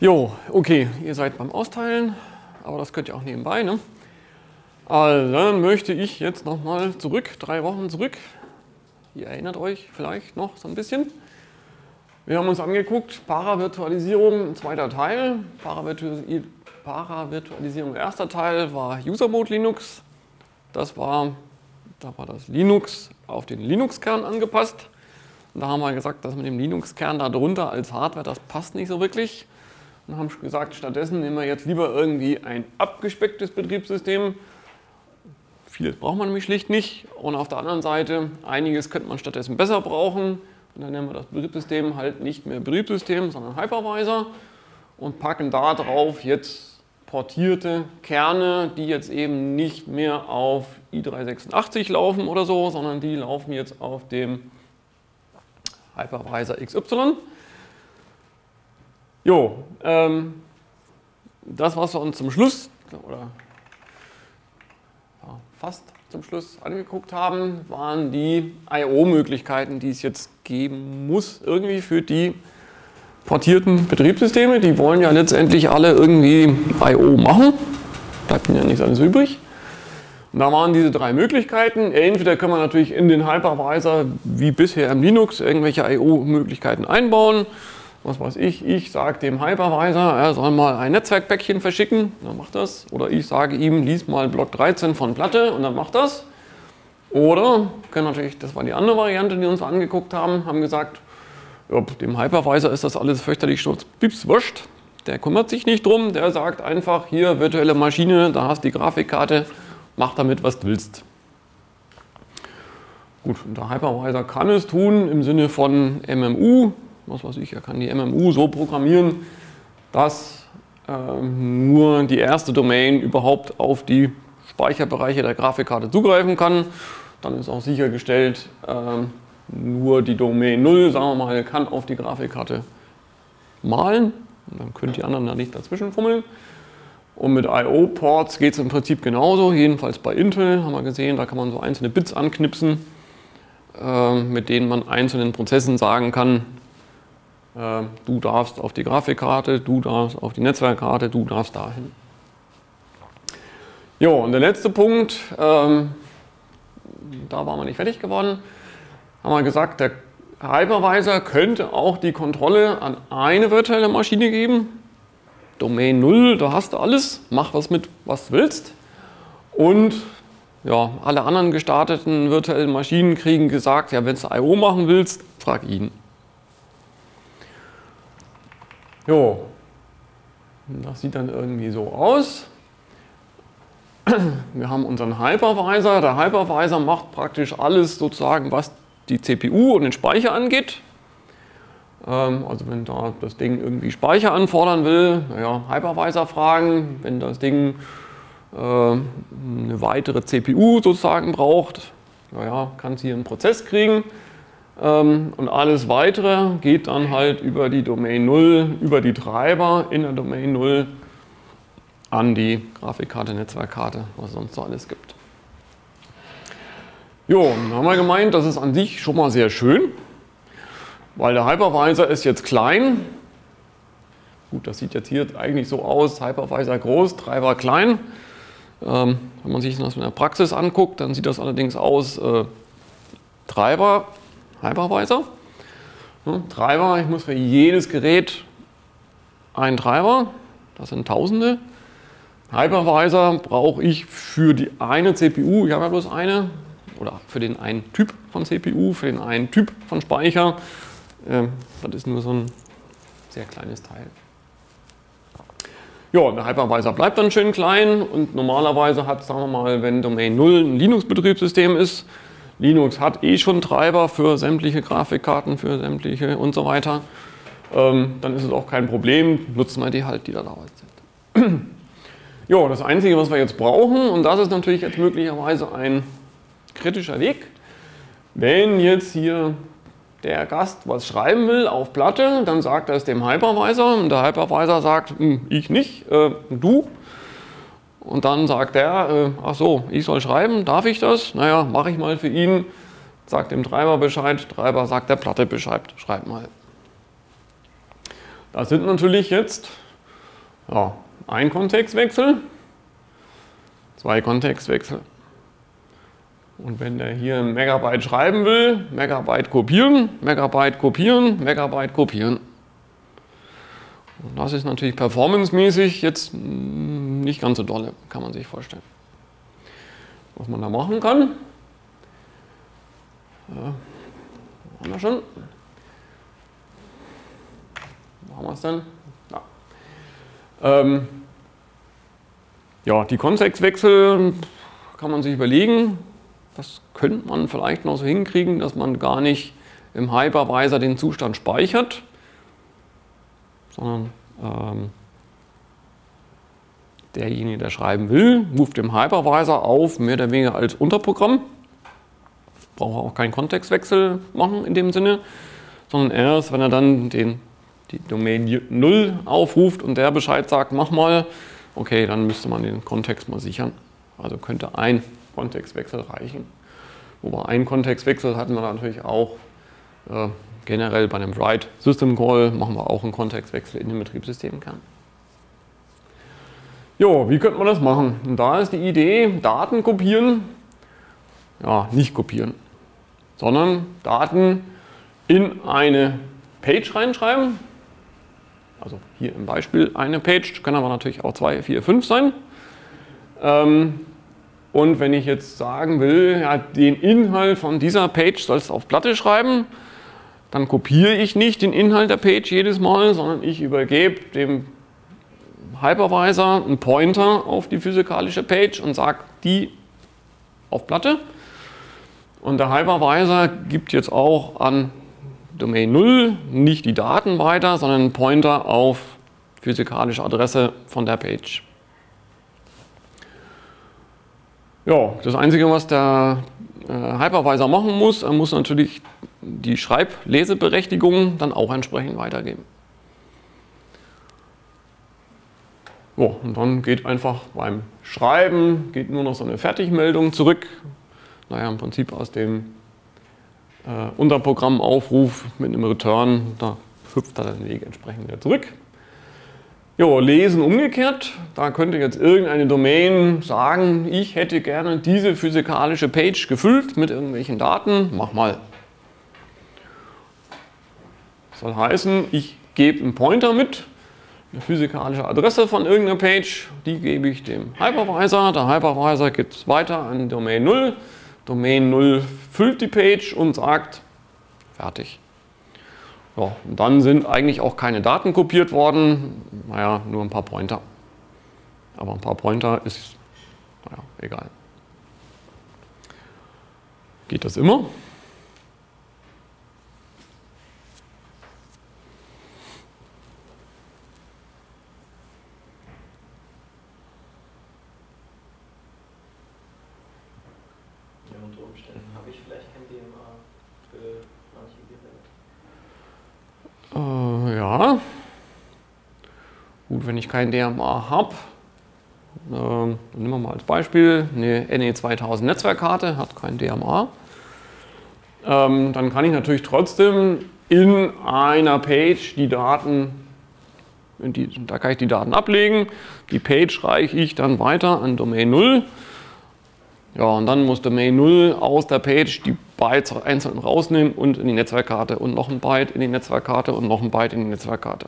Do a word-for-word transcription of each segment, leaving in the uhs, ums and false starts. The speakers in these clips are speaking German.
Jo, okay, ihr seid beim Austeilen, aber das könnt ihr auch nebenbei, ne? Also, dann möchte ich jetzt nochmal zurück, drei Wochen zurück. Ihr erinnert euch vielleicht noch so ein bisschen. Wir haben uns angeguckt, Paravirtualisierung, zweiter Teil. Paravirtu- Paravirtualisierung, erster Teil war User Mode Linux. Das war, da war das Linux auf den Linux-Kern angepasst. Und da haben wir gesagt, dass mit dem Linux-Kern da drunter als Hardware, das passt nicht so wirklich. Und haben gesagt, stattdessen nehmen wir jetzt lieber irgendwie ein abgespecktes Betriebssystem. Vieles braucht man nämlich schlicht nicht. Und auf der anderen Seite, einiges könnte man stattdessen besser brauchen. Und dann nennen wir das Betriebssystem halt nicht mehr Betriebssystem, sondern Hypervisor. Und packen da drauf jetzt portierte Kerne, die jetzt eben nicht mehr auf i drei sechsundachtzig laufen oder so, sondern die laufen jetzt auf dem Hypervisor X Y. Jo, ähm, das, was wir uns zum Schluss, oder ja, fast zum Schluss angeguckt haben, waren die I O-Möglichkeiten, die es jetzt geben muss, irgendwie für die portierten Betriebssysteme. Die wollen ja letztendlich alle irgendwie I O machen, bleibt ihnen ja nichts anderes übrig. Und da waren diese drei Möglichkeiten. Entweder können wir natürlich in den Hypervisor, wie bisher im Linux, irgendwelche I O-Möglichkeiten einbauen. Was weiß ich, ich sage dem Hypervisor, er soll mal ein Netzwerkpäckchen verschicken, dann macht das. Oder ich sage ihm, lies mal Block dreizehn von Platte und dann macht das. Oder, können natürlich, das war die andere Variante, die wir uns angeguckt haben, haben gesagt, ja, dem Hypervisor ist das alles fürchterlich schnurzpieps-wurscht. Der kümmert sich nicht drum, der sagt einfach, hier virtuelle Maschine, da hast du die Grafikkarte, mach damit, was du willst. Gut, und der Hypervisor kann es tun im Sinne von M M U. Was weiß ich, er kann die M M U so programmieren, dass äh, nur die erste Domain überhaupt auf die Speicherbereiche der Grafikkarte zugreifen kann. Dann ist auch sichergestellt, äh, nur die Domain null, sagen wir mal, kann auf die Grafikkarte malen. Und dann können die anderen da nicht dazwischen fummeln. Und mit I O-Ports geht es im Prinzip genauso, jedenfalls bei Intel haben wir gesehen, da kann man so einzelne Bits anknipsen, äh, mit denen man einzelnen Prozessen sagen kann, du darfst auf die Grafikkarte, du darfst auf die Netzwerkkarte, du darfst dahin. Jo, und der letzte Punkt, ähm, da waren wir nicht fertig geworden, haben wir gesagt, der Hypervisor könnte auch die Kontrolle an eine virtuelle Maschine geben. Domain null, da hast du alles, mach was mit, was du willst. Und ja, alle anderen gestarteten virtuellen Maschinen kriegen gesagt, ja, wenn du I O machen willst, frag ihn. Jo, das sieht dann irgendwie so aus. Wir haben unseren Hypervisor. Der Hypervisor macht praktisch alles sozusagen, was die C P U und den Speicher angeht. Also wenn da das Ding irgendwie Speicher anfordern will, naja, Hypervisor fragen. Wenn das Ding äh, eine weitere C P U sozusagen braucht, naja, kann es hier einen Prozess kriegen. Und alles weitere geht dann halt über die Domain null, über die Treiber in der Domain null an die Grafikkarte, Netzwerkkarte, was es sonst so alles gibt. Jo, dann haben wir gemeint, das ist an sich schon mal sehr schön, weil der Hypervisor ist jetzt klein. Gut, das sieht jetzt hier eigentlich so aus, Hypervisor groß, Treiber klein. Ähm, wenn man sich das in der Praxis anguckt, dann sieht das allerdings aus, äh, Treiber, Hypervisor. Ja, Treiber, ich muss für jedes Gerät einen Treiber, das sind Tausende. Hypervisor brauche ich für die eine C P U, ich habe ja bloß eine, oder für den einen Typ von C P U, für den einen Typ von Speicher. Äh, das ist nur so ein sehr kleines Teil. Ja, der Hypervisor bleibt dann schön klein und normalerweise hat, sagen wir mal, wenn Domain null ein Linux-Betriebssystem ist, Linux hat eh schon Treiber für sämtliche Grafikkarten, für sämtliche und so weiter. Ähm, dann ist es auch kein Problem, nutzen wir die halt, die da drauf sind. Jo, das Einzige, was wir jetzt brauchen, und das ist natürlich jetzt möglicherweise ein kritischer Weg, wenn jetzt hier der Gast was schreiben will auf Platte, dann sagt er es dem Hypervisor und der Hypervisor sagt, ich nicht, äh, du. Und dann sagt er, äh, ach so, ich soll schreiben, darf ich das? Naja, mache ich mal für ihn, sagt dem Treiber Bescheid, Treiber sagt der Platte Bescheid, schreib mal. Das sind natürlich jetzt Ja, ein Kontextwechsel, zwei Kontextwechsel. Und wenn der hier ein Megabyte schreiben will, Megabyte kopieren, Megabyte kopieren, Megabyte kopieren. Und das ist natürlich performancemäßig jetzt nicht ganz so dolle, kann man sich vorstellen. Was man da machen kann, ja, haben wir schon. Machen wir es dann? Ja. Ähm, ja, die Kontextwechsel kann man sich überlegen. Das könnte man vielleicht noch so hinkriegen, dass man gar nicht im Hypervisor den Zustand speichert, sondern ähm, derjenige, der schreiben will, ruft dem Hypervisor auf, mehr oder weniger als Unterprogramm. Braucht auch keinen Kontextwechsel machen in dem Sinne, sondern erst, wenn er dann den, die Domain null aufruft und der Bescheid sagt, mach mal, okay, dann müsste man den Kontext mal sichern. Also könnte ein Kontextwechsel reichen. Wobei ein Kontextwechsel hatten wir natürlich auch äh, generell bei einem Write System Call, machen wir auch einen Kontextwechsel in den Betriebssystemkern. Jo, wie könnte man das machen? Und da ist die Idee, Daten kopieren, ja, nicht kopieren, sondern Daten in eine Page reinschreiben. Also hier im Beispiel eine Page, können aber natürlich auch zwei, vier, fünf sein. Ähm, Und wenn ich jetzt sagen will, ja, den Inhalt von dieser Page sollst du auf Platte schreiben, dann kopiere ich nicht den Inhalt der Page jedes Mal, sondern ich übergebe dem Hypervisor einen Pointer auf die physikalische Page und sage die auf Platte. Und der Hypervisor gibt jetzt auch an Domain null nicht die Daten weiter, sondern einen Pointer auf physikalische Adresse von der Page. Ja, das Einzige, was der äh, Hypervisor machen muss, er muss natürlich die Schreib-Leseberechtigung dann auch entsprechend weitergeben. So, und dann geht einfach beim Schreiben geht nur noch so eine Fertigmeldung zurück. Naja, im Prinzip aus dem äh, Unterprogrammaufruf mit einem Return, da hüpft er den Weg entsprechend wieder zurück. Jo, lesen umgekehrt, da könnte jetzt irgendeine Domain sagen, ich hätte gerne diese physikalische Page gefüllt mit irgendwelchen Daten, mach mal. Das soll heißen, ich gebe einen Pointer mit, eine physikalische Adresse von irgendeiner Page, die gebe ich dem Hypervisor, der Hypervisor gibt es weiter an Domain null, Domain null füllt die Page und sagt, fertig. Ja, und dann sind eigentlich auch keine Daten kopiert worden, naja, nur ein paar Pointer. Aber ein paar Pointer ist, naja, egal. Geht das immer? Ja, unter Umständen habe ich vielleicht kein D M A für manche Geräte. Äh, ja. Gut, wenn ich kein D M A habe, äh, nehmen wir mal als Beispiel eine N E zweitausend Netzwerkkarte, hat kein D M A. Ähm, dann kann ich natürlich trotzdem in einer Page die Daten, in die, da kann ich die Daten ablegen. Die Page reiche ich dann weiter an Domain null. Ja, und dann muss Domain null aus der Page die Bytes einzeln rausnehmen und in die Netzwerkkarte und noch ein Byte in die Netzwerkkarte und noch ein Byte in die Netzwerkkarte.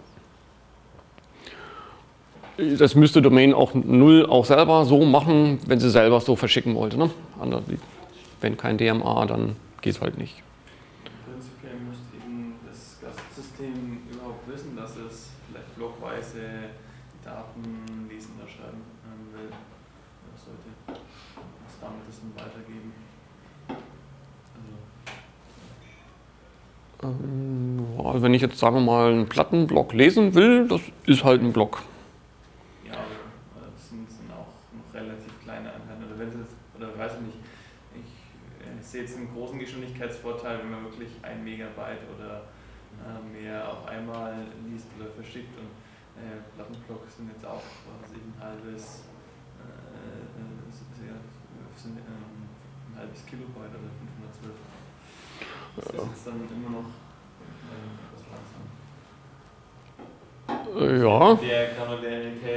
Das müsste Domain auch null auch selber so machen, wenn sie selber so verschicken wollte. Ne? Wenn kein D M A, dann geht es halt nicht. Prinzipiell müsste eben das Gastsystem überhaupt wissen, dass es vielleicht blockweise die Daten lesen oder schreiben will. Das sollte das damit das dann weitergeben. Also. Also wenn ich jetzt, sagen wir mal, einen Plattenblock lesen will, das ist halt ein Block. Ja, aber das sind, sind auch noch relativ kleine Einheiten. Oder wenn es jetzt, oder weiß ich nicht, ich, ich sehe jetzt einen großen Geschwindigkeitsvorteil, wenn man wirklich ein Megabyte oder äh, mehr auf einmal liest oder verschickt. Und äh, Plattenblocks sind jetzt auch was ich, ein halbes äh, sind, äh, ein halbes Kilobyte oder fünfhundertzwölf. Das ist jetzt dann immer noch äh, etwas langsam. Ja. Der Granularität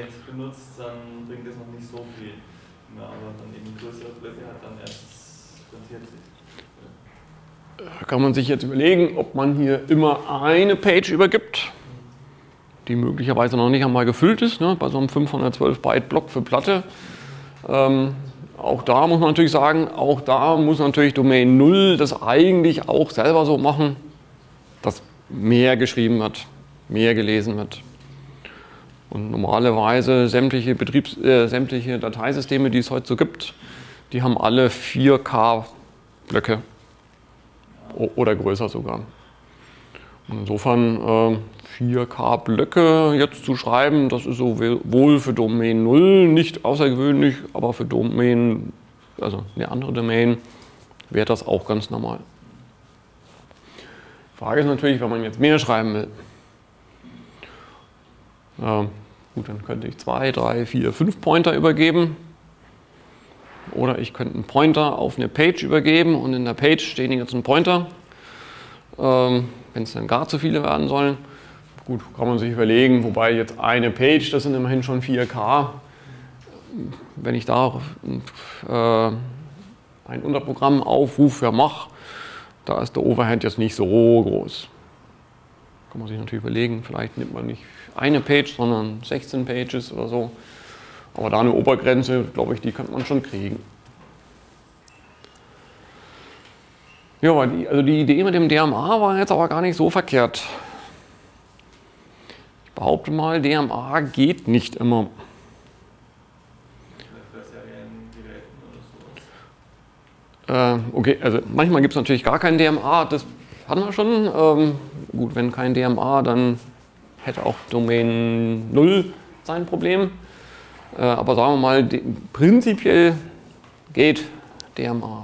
bringt das noch nicht so viel. Wenn man aber dann eben größere Blöcke hat, dann erst rentiert sich. Kann man sich jetzt überlegen, ob man hier immer eine Page übergibt, die möglicherweise noch nicht einmal gefüllt ist, ne, bei so einem fünfhundertzwölf Byte Block für Platte. Ähm, auch da muss man natürlich sagen, auch da muss natürlich Domain null das eigentlich auch selber so machen, dass mehr geschrieben wird, mehr gelesen wird. Und normalerweise sämtliche Betriebs-, äh, sämtliche Dateisysteme, die es heute so gibt, die haben alle vier K Blöcke oder größer sogar. Und insofern äh, vier K Blöcke jetzt zu schreiben, das ist sowohl für Domain null nicht außergewöhnlich, aber für Domain, also eine andere Domain, wäre das auch ganz normal. Die Frage ist natürlich, wenn man jetzt mehr schreiben will. Äh, gut, dann könnte ich zwei, drei, vier, fünf Pointer übergeben. Oder ich könnte einen Pointer auf eine Page übergeben und in der Page stehen jetzt ein Pointer. Ähm, wenn es dann gar zu viele werden sollen. Gut, kann man sich überlegen, wobei jetzt eine Page, das sind immerhin schon vier K. Wenn ich da äh, einen Unterprogrammaufruf für mache, da ist der Overhead jetzt nicht so groß. Kann man sich natürlich überlegen, vielleicht nimmt man nicht eine Page, sondern sechzehn Pages oder so. Aber da eine Obergrenze, glaube ich, die könnte man schon kriegen. Ja, die, also die Idee mit dem D M A war jetzt aber gar nicht so verkehrt. Ich behaupte mal, D M A geht nicht immer. Äh, okay, also manchmal gibt es natürlich gar kein D M A, das hatten wir schon. Ähm, gut, wenn kein D M A, dann hätte auch Domain null sein Problem. Äh, aber sagen wir mal, die, prinzipiell geht D M A.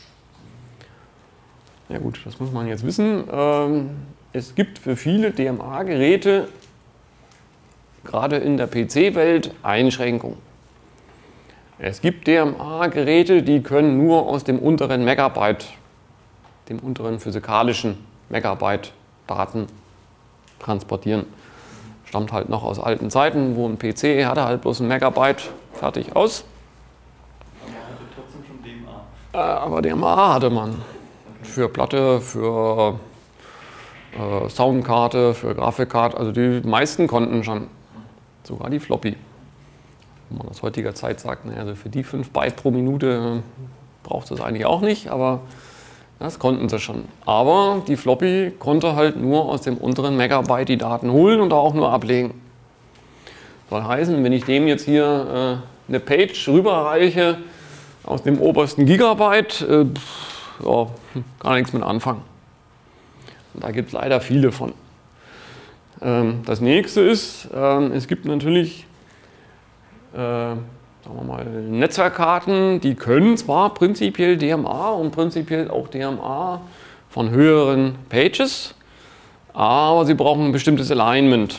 Ja gut, das muss man jetzt wissen. Ähm, es gibt für viele D M A-Geräte, gerade in der P C-Welt, Einschränkungen. Es gibt D M A-Geräte, die können nur aus dem unteren Megabyte, dem unteren physikalischen Megabyte Daten transportieren. Stammt halt noch aus alten Zeiten, wo ein P C hatte halt bloß ein Megabyte, fertig, aus. Aber man hatte trotzdem schon D M A. Äh, aber D M A hatte man. Für Platte, für äh, Soundkarte, für Grafikkarte, also die meisten konnten schon. Sogar die Floppy. Wenn man aus heutiger Zeit sagt, naja, also für die fünf Byte pro Minute braucht es eigentlich auch nicht, aber das konnten sie schon. Aber die Floppy konnte halt nur aus dem unteren Megabyte die Daten holen und auch nur ablegen. Soll heißen, wenn ich dem jetzt hier äh, eine Page rüberreiche aus dem obersten Gigabyte, äh, ja, gar nichts mit anfangen. Und da gibt es leider viele von. Ähm, das nächste ist, ähm, es gibt natürlich äh, sagen wir mal, Netzwerkkarten, die können zwar prinzipiell D M A und prinzipiell auch D M A von höheren Pages, aber sie brauchen ein bestimmtes Alignment.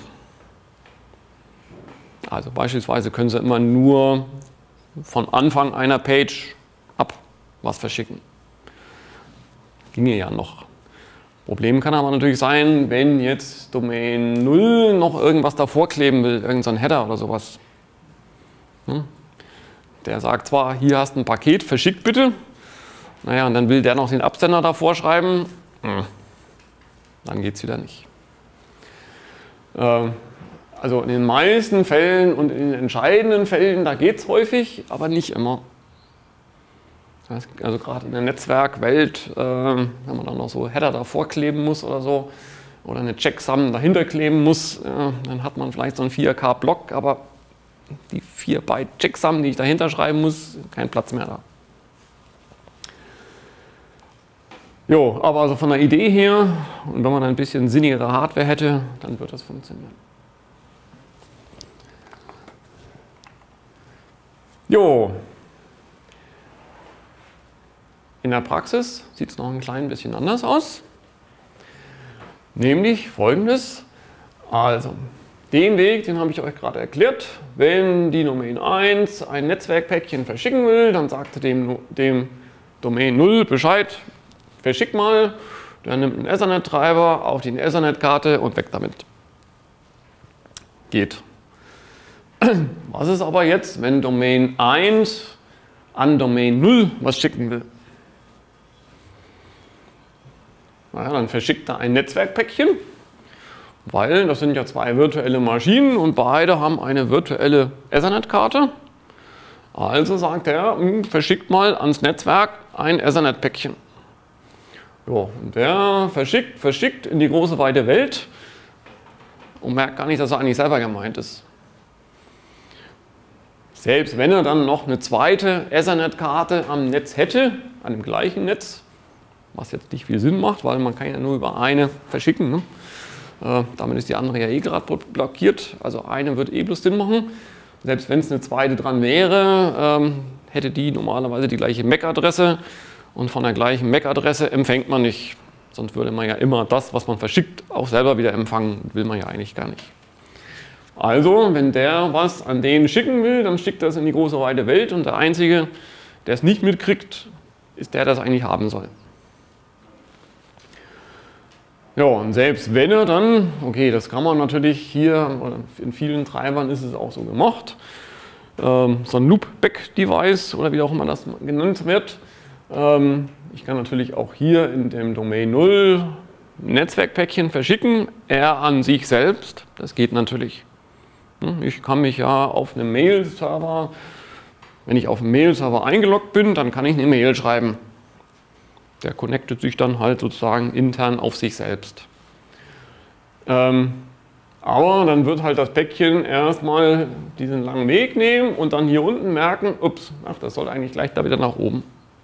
Also beispielsweise können sie immer nur von Anfang einer Page ab was verschicken. Ginge ja noch. Problem kann aber natürlich sein, wenn jetzt Domain null noch irgendwas davor kleben will, irgendein Header oder sowas. Hm? Der sagt zwar, hier hast du ein Paket, verschick bitte. Naja, und dann will der noch den Absender davor schreiben. Hm. Dann geht es wieder nicht. Äh, also in den meisten Fällen und in den entscheidenden Fällen, da geht es häufig, aber nicht immer. Also gerade in der Netzwerkwelt, äh, wenn man dann noch so Header davor kleben muss oder so, oder eine Checksum dahinter kleben muss, äh, dann hat man vielleicht so einen vier K Block, aber die vier Byte Checksum, die ich dahinter schreiben muss, kein Platz mehr da. Jo, aber also von der Idee her, und wenn man ein bisschen sinnigere Hardware hätte, dann wird das funktionieren. Jo. In der Praxis sieht es noch ein klein bisschen anders aus. Nämlich folgendes. Also, den Weg, den habe ich euch gerade erklärt. Wenn die Domain eins ein Netzwerkpäckchen verschicken will, dann sagt er dem, dem Domain null Bescheid, verschick mal. Der nimmt einen Ethernet-Treiber auf die Ethernet-Karte und weg damit. Geht. Was ist aber jetzt, wenn Domain eins an Domain null was schicken will? Naja, dann verschickt er ein Netzwerkpäckchen, weil das sind ja zwei virtuelle Maschinen und beide haben eine virtuelle Ethernet-Karte. Also sagt er, verschickt mal ans Netzwerk ein Ethernet-Päckchen. Jo, und der verschickt, verschickt in die große weite Welt und merkt gar nicht, dass er eigentlich selber gemeint ist. Selbst wenn er dann noch eine zweite Ethernet-Karte am Netz hätte, an dem gleichen Netz, was jetzt nicht viel Sinn macht, weil man kann ja nur über eine verschicken. Ne? Äh, damit ist die andere ja eh gerade blockiert, also eine wird eh bloß Sinn machen. Selbst wenn es eine zweite dran wäre, ähm, hätte die normalerweise die gleiche M A C-Adresse und von der gleichen M A C-Adresse empfängt man nicht. Sonst würde man ja immer das, was man verschickt, auch selber wieder empfangen. Will man ja eigentlich gar nicht. Also, wenn der was an den schicken will, dann schickt er es in die große weite Welt und der Einzige, der es nicht mitkriegt, ist der, der es eigentlich haben soll. Ja, und selbst wenn er dann, okay, das kann man natürlich hier, in vielen Treibern ist es auch so gemacht, ähm, so ein Loopback-Device oder wie auch immer das genannt wird. Ähm, ich kann natürlich auch hier in dem Domain null Netzwerkpäckchen verschicken, er an sich selbst, das geht natürlich. Ich kann mich ja auf einem Mail-Server, wenn ich auf einem Mail-Server eingeloggt bin, dann kann ich eine Mail schreiben. Der connectet sich dann halt sozusagen intern auf sich selbst. Ähm, aber dann wird halt das Päckchen erstmal diesen langen Weg nehmen und dann hier unten merken, ups, ach, das soll eigentlich gleich da wieder nach oben.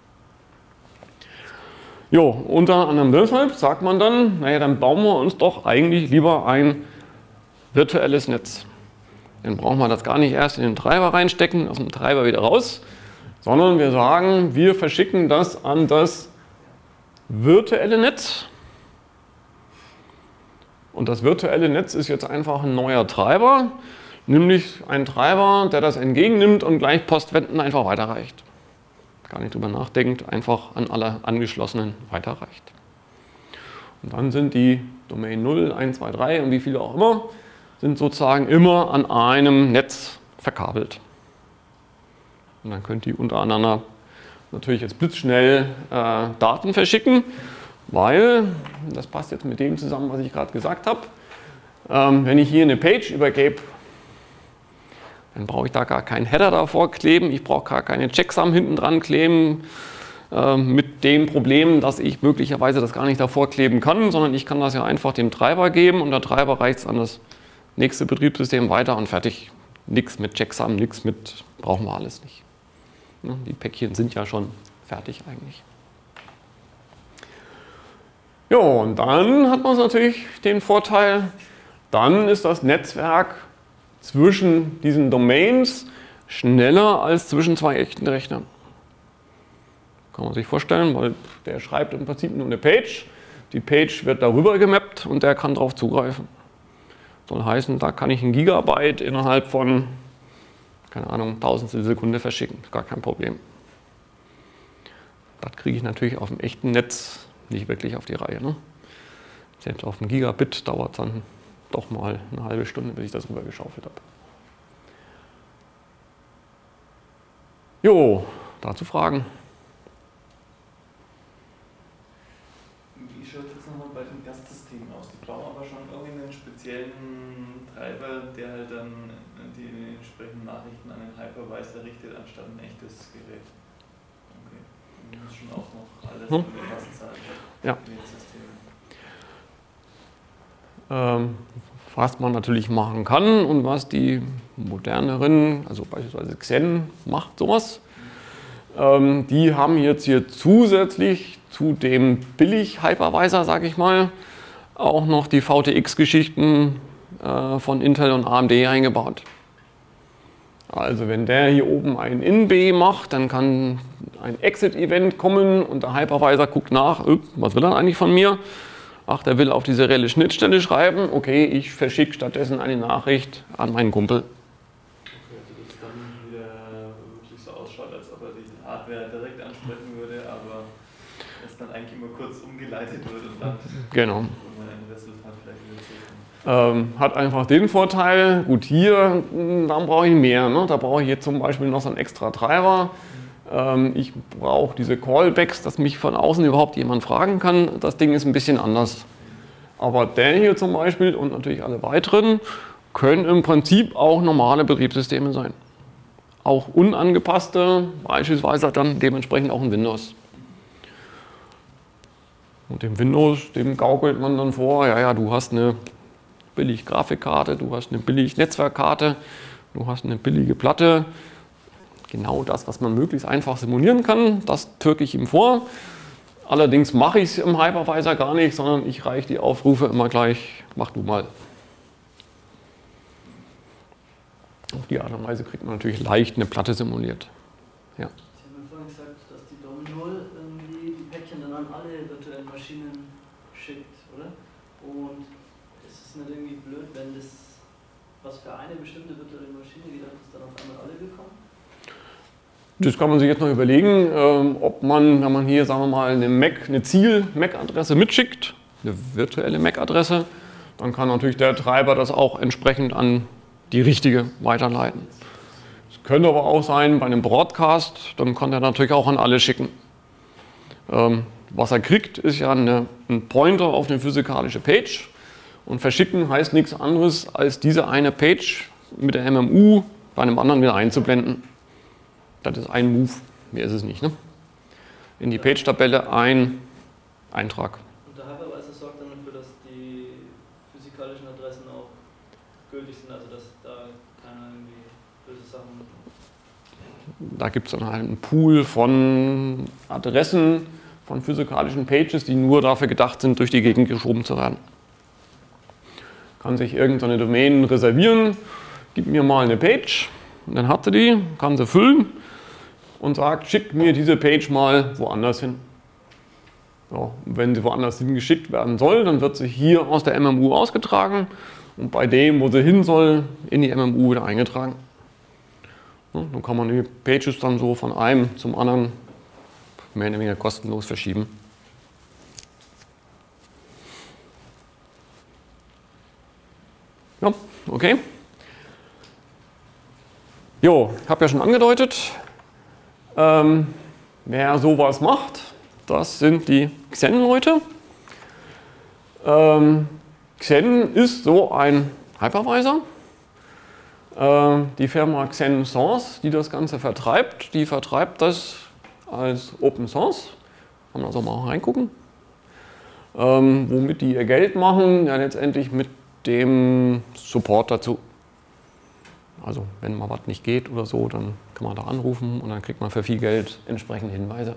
Jo, unter anderem deshalb sagt man dann, naja, dann bauen wir uns doch eigentlich lieber ein virtuelles Netz. Dann brauchen wir das gar nicht erst in den Treiber reinstecken, aus dem Treiber wieder raus, sondern wir sagen, wir verschicken das an das virtuelle Netz. Und das virtuelle Netz ist jetzt einfach ein neuer Treiber, nämlich ein Treiber, der das entgegennimmt und gleich postwendend einfach weiterreicht. Gar nicht drüber nachdenkt, einfach an alle Angeschlossenen weiterreicht. Und dann sind die Domain null, eins, zwei, drei und wie viele auch immer, sind sozusagen immer an einem Netz verkabelt. Und dann könnt ihr untereinander natürlich jetzt blitzschnell äh, Daten verschicken, weil, das passt jetzt mit dem zusammen, was ich gerade gesagt habe, ähm, wenn ich hier eine Page übergebe, dann brauche ich da gar keinen Header davor kleben, ich brauche gar keine Checksum hinten dran kleben, äh, mit dem Problem, dass ich möglicherweise das gar nicht davor kleben kann, sondern ich kann das ja einfach dem Treiber geben und der Treiber reicht es an das nächste Betriebssystem weiter und fertig. Nichts mit Checksum, nichts mit, brauchen wir alles nicht. Die Päckchen sind ja schon fertig eigentlich. Ja, und dann hat man natürlich den Vorteil, dann ist das Netzwerk zwischen diesen Domains schneller als zwischen zwei echten Rechnern. Kann man sich vorstellen, weil der schreibt im Prinzip nur eine Page, die Page wird darüber gemappt und der kann darauf zugreifen. Soll heißen, da kann ich ein Gigabyte innerhalb von, keine Ahnung, Tausendstel Sekunde verschicken. Gar kein Problem. Das kriege ich natürlich auf dem echten Netz nicht wirklich auf die Reihe. Ne? Selbst auf dem Gigabit dauert es dann doch mal eine halbe Stunde, bis ich das rüber geschaufelt habe. Jo, dazu Fragen. Wie schaut es jetzt nochmal bei den Gastsystemen aus? Die brauchen aber schon irgendeinen speziellen Treiber, der halt dann die entsprechenden Nachrichten an den Hypervisor richtet, anstatt ein echtes Gerät. Okay. Das ist schon auch noch alles hm. in der Gastseite. Ja. Ähm, was man natürlich machen kann und was die moderneren, also beispielsweise Xen macht sowas, ähm, die haben jetzt hier zusätzlich zu dem Billig-Hypervisor, sage ich mal, auch noch die V T X-Geschichten äh, von Intel und A M D eingebaut. Also wenn der hier oben ein In B macht, dann kann ein Exit-Event kommen und der Hypervisor guckt nach, was will er eigentlich von mir? Ach, der will auf die serielle Schnittstelle schreiben, okay, ich verschicke stattdessen eine Nachricht an meinen Kumpel. Okay, also das dann wieder wirklich so ausschaut, als ob er die Hardware direkt ansprechen würde, aber es dann eigentlich immer kurz umgeleitet wird und dann genau. ein Resultat vielleicht wieder zurückkommt. Ähm, hat einfach den Vorteil, gut hier, dann brauche ich mehr. Ne? Da brauche ich jetzt zum Beispiel noch so einen extra Treiber. Ähm, ich brauche diese Callbacks, dass mich von außen überhaupt jemand fragen kann. Das Ding ist ein bisschen anders. Aber der hier zum Beispiel und natürlich alle weiteren können im Prinzip auch normale Betriebssysteme sein. Auch unangepasste, beispielsweise dann dementsprechend auch ein Windows. Und dem Windows, dem gaukelt man dann vor, ja, ja, du hast eine billig Grafikkarte, du hast eine billig Netzwerkkarte, du hast eine billige Platte. Genau das, was man möglichst einfach simulieren kann, das türke ich ihm vor. Allerdings mache ich es im Hypervisor gar nicht, sondern ich reiche die Aufrufe immer gleich, mach du mal. Auf die Art und Weise kriegt man natürlich leicht eine Platte simuliert. Ja. Sie haben ja vorhin gesagt, dass die D O M null irgendwie die Päckchen dann an alle virtuellen Maschinen schickt, oder? Und ist es nicht irgendwie blöd, wenn das, was für eine bestimmte virtuelle Maschine gedacht ist, dann auf einmal alle bekommen? Das kann man sich jetzt noch überlegen, ähm, ob man, wenn man hier, sagen wir mal, eine Mac, eine Ziel-M A C-Adresse mitschickt, eine virtuelle M A C-Adresse, dann kann natürlich der Treiber das auch entsprechend an die richtige weiterleiten. Es könnte aber auch sein, bei einem Broadcast, dann kann er natürlich auch an alle schicken. Ähm, was er kriegt, ist ja eine, ein Pointer auf eine physikalische Page und verschicken heißt nichts anderes, als diese eine Page mit der M M U bei einem anderen wieder einzublenden. Das ist ein Move, mehr ist es nicht. Ne? In die Page-Tabelle ein Eintrag. Und der Hypervisor sorgt dann dafür, dass die physikalischen Adressen auch gültig sind, also dass da keiner irgendwie böse Sachen... Da gibt es dann halt einen Pool von Adressen, von physikalischen Pages, die nur dafür gedacht sind, durch die Gegend geschoben zu werden. Kann sich irgendeine Domain reservieren, gib mir mal eine Page, und dann hat sie die, kann sie füllen und sagt, schick mir diese Page mal woanders hin. Ja, und wenn sie woanders hingeschickt werden soll, dann wird sie hier aus der M M U ausgetragen und bei dem, wo sie hin soll, in die M M U wieder eingetragen. Ja, dann kann man die Pages dann so von einem zum anderen mehr oder weniger kostenlos verschieben. Ja, okay. Jo, ich habe ja schon angedeutet, ähm, wer sowas macht, das sind die Xen-Leute. Ähm, Xen ist so ein Hypervisor. Ähm, die Firma Xen Source, die das Ganze vertreibt, die vertreibt das als Open Source. Kann man also mal reingucken. Ähm, womit die ihr Geld machen, ja letztendlich mit dem Support dazu. Also wenn mal was nicht geht oder so, dann kann man da anrufen und dann kriegt man für viel Geld entsprechende Hinweise.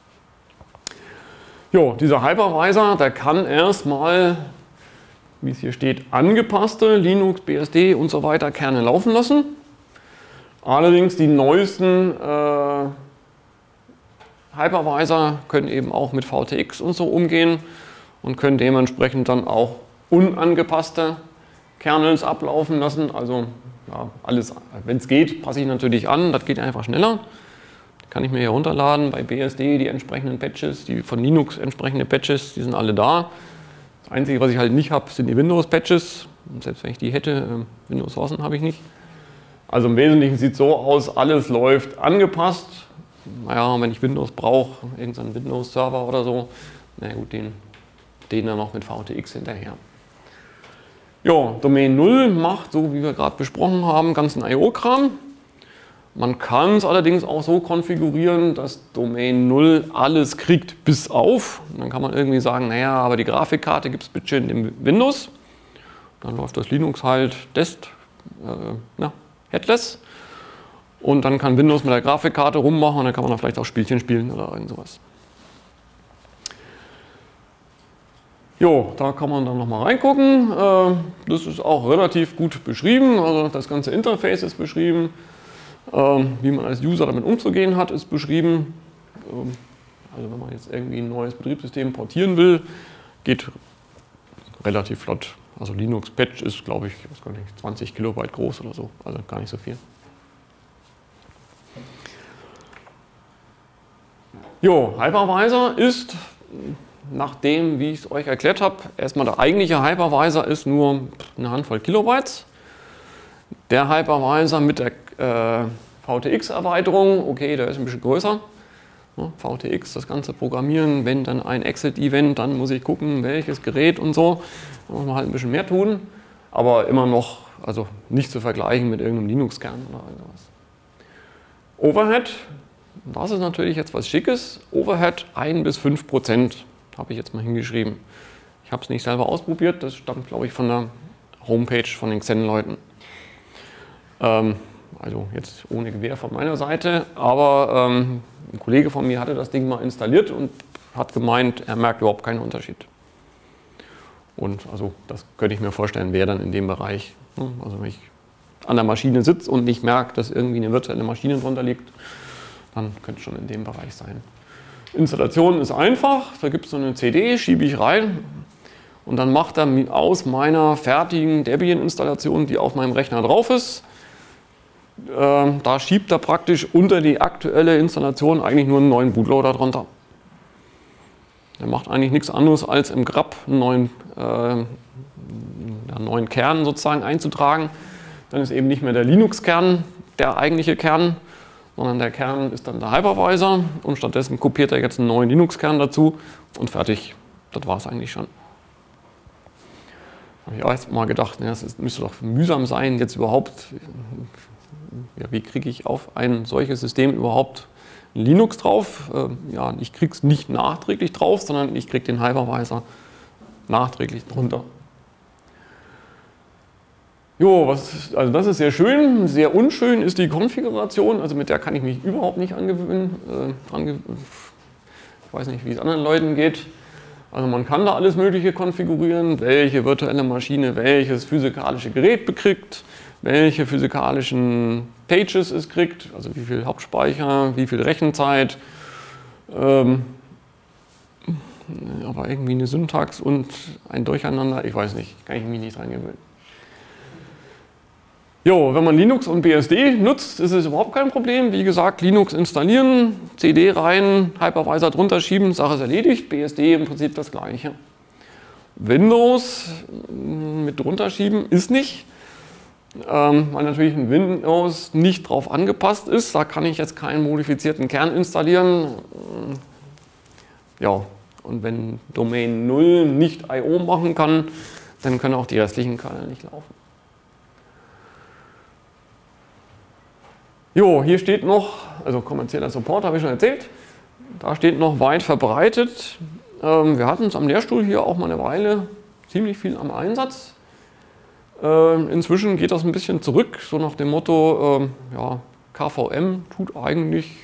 Jo, dieser Hypervisor, der kann erstmal, wie es hier steht, angepasste Linux, B S D und so weiter Kerne laufen lassen. Allerdings die neuesten äh, Hypervisor können eben auch mit V T X und so umgehen und können dementsprechend dann auch unangepasste Kernels ablaufen lassen. Also ja, alles, wenn es geht, passe ich natürlich an, das geht einfach schneller. Kann ich mir hier runterladen bei B S D, die entsprechenden Patches, die von Linux entsprechende Patches, die sind alle da. Das Einzige, was ich halt nicht habe, sind die Windows-Patches. Selbst wenn ich die hätte, Windows-Sourcen habe ich nicht. Also im Wesentlichen sieht es so aus, alles läuft angepasst. Naja, wenn ich Windows brauche, irgendeinen Windows-Server oder so, na gut, den, den dann noch mit V T X hinterher. Ja, Domain null macht, so wie wir gerade besprochen haben, ganzen I O-Kram. Man kann es allerdings auch so konfigurieren, dass Domain null alles kriegt bis auf. Und dann kann man irgendwie sagen, naja, aber die Grafikkarte gibt es bitte in dem Windows. Dann läuft das Linux halt Dest, äh, na, headless. Und dann kann Windows mit der Grafikkarte rummachen und dann kann man da vielleicht auch Spielchen spielen oder irgend sowas. Jo, da kann man dann nochmal reingucken. Das ist auch relativ gut beschrieben. Also das ganze Interface ist beschrieben. Wie man als User damit umzugehen hat, ist beschrieben. Also wenn man jetzt irgendwie ein neues Betriebssystem portieren will, geht relativ flott. Also Linux Patch ist, glaube ich, ich weiß gar nicht, zwanzig Kilobyte groß oder so. Also gar nicht so viel. Jo, Hypervisor ist nach dem, wie ich es euch erklärt habe, erstmal der eigentliche Hypervisor ist nur eine Handvoll Kilobytes. Der Hypervisor mit der äh, V T X-Erweiterung, okay, der ist ein bisschen größer. Ja, V T X, das ganze Programmieren, wenn dann ein Exit-Event, dann muss ich gucken, welches Gerät und so. Da muss man halt ein bisschen mehr tun, aber immer noch, also nicht zu vergleichen mit irgendeinem Linux-Kern oder irgendwas. Overhead, das ist natürlich jetzt was Schickes. Overhead ein bis fünf Prozent habe ich jetzt mal hingeschrieben. Ich habe es nicht selber ausprobiert, das stammt, glaube ich, von der Homepage von den Xen-Leuten. Ähm, also jetzt ohne Gewähr von meiner Seite, aber ähm, ein Kollege von mir hatte das Ding mal installiert und hat gemeint, er merkt überhaupt keinen Unterschied. Und also das könnte ich mir vorstellen, wäre dann in dem Bereich. Also wenn ich an der Maschine sitze und nicht merke, dass irgendwie eine virtuelle Maschine drunter liegt, dann könnte es schon in dem Bereich sein. Installation ist einfach, da gibt es so eine C D, schiebe ich rein und dann macht er aus meiner fertigen Debian-Installation, die auf meinem Rechner drauf ist, äh, da schiebt er praktisch unter die aktuelle Installation eigentlich nur einen neuen Bootloader drunter. Der macht eigentlich nichts anderes als im grep einen neuen, äh, einen neuen Kern sozusagen einzutragen. Dann ist eben nicht mehr der Linux-Kern der eigentliche Kern, sondern der Kern ist dann der Hypervisor und stattdessen kopiert er jetzt einen neuen Linux-Kern dazu und fertig. Das war es eigentlich schon. Da habe ich auch erst mal gedacht, ja, das müsste doch mühsam sein, jetzt überhaupt, ja, wie kriege ich auf ein solches System überhaupt Linux drauf? Ja, ich kriege es nicht nachträglich drauf, sondern ich kriege den Hypervisor nachträglich drunter. Jo, was, also das ist sehr schön. Sehr unschön ist die Konfiguration, also mit der kann ich mich überhaupt nicht angewöhnen. Äh, dran, ich weiß nicht, wie es anderen Leuten geht. Also man kann da alles Mögliche konfigurieren, welche virtuelle Maschine welches physikalische Gerät bekriegt, welche physikalischen Pages es kriegt, also wie viel Hauptspeicher, wie viel Rechenzeit. Ähm, aber irgendwie eine Syntax und ein Durcheinander, ich weiß nicht, kann ich mich nicht dran gewöhnen. Jo, wenn man Linux und B S D nutzt, ist es überhaupt kein Problem. Wie gesagt, Linux installieren, C D rein, Hypervisor drunter schieben, Sache ist erledigt. B S D im Prinzip das gleiche. Windows mit drunter schieben ist nicht, ähm, weil natürlich ein Windows nicht drauf angepasst ist. Da kann ich jetzt keinen modifizierten Kern installieren. Ja, und wenn Domain null nicht I O machen kann, dann können auch die restlichen Kernel nicht laufen. Jo, hier steht noch, also kommerzieller Support habe ich schon erzählt, da steht noch weit verbreitet. Ähm, wir hatten es am Lehrstuhl hier auch mal eine Weile ziemlich viel am Einsatz. Ähm, inzwischen geht das ein bisschen zurück, so nach dem Motto, ähm, ja, K V M tut eigentlich,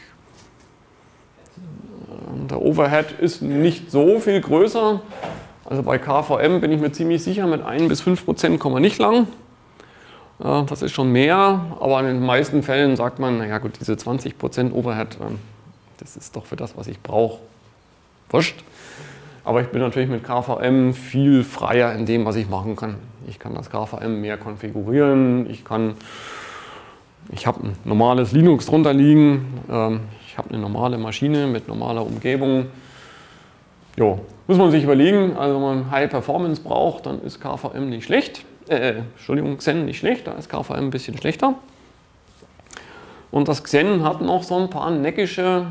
äh, der Overhead ist nicht so viel größer. Also bei K V M bin ich mir ziemlich sicher, mit ein bis fünf Prozent kommen wir nicht lang. Das ist schon mehr, aber in den meisten Fällen sagt man, naja gut, diese zwanzig Prozent Overhead, das ist doch für das, was ich brauche, wurscht. Aber ich bin natürlich mit K V M viel freier in dem, was ich machen kann. Ich kann das K V M mehr konfigurieren, ich kann, ich habe ein normales Linux drunter liegen, ich habe eine normale Maschine mit normaler Umgebung. Jo, muss man sich überlegen, also wenn man High Performance braucht, dann ist K V M nicht schlecht. Äh, Entschuldigung, Xen nicht schlecht, da ist K V M ein bisschen schlechter. Und das Xen hat noch so ein paar neckische,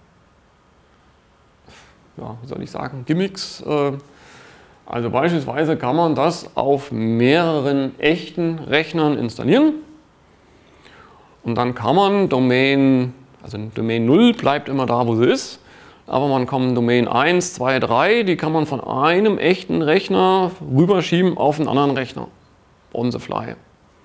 ja, wie soll ich sagen, Gimmicks. Also beispielsweise kann man das auf mehreren echten Rechnern installieren. Und dann kann man Domain, also Domain null bleibt immer da, wo sie ist. Aber man kann Domain eins, zwei, drei, die kann man von einem echten Rechner rüberschieben auf einen anderen Rechner. On the fly.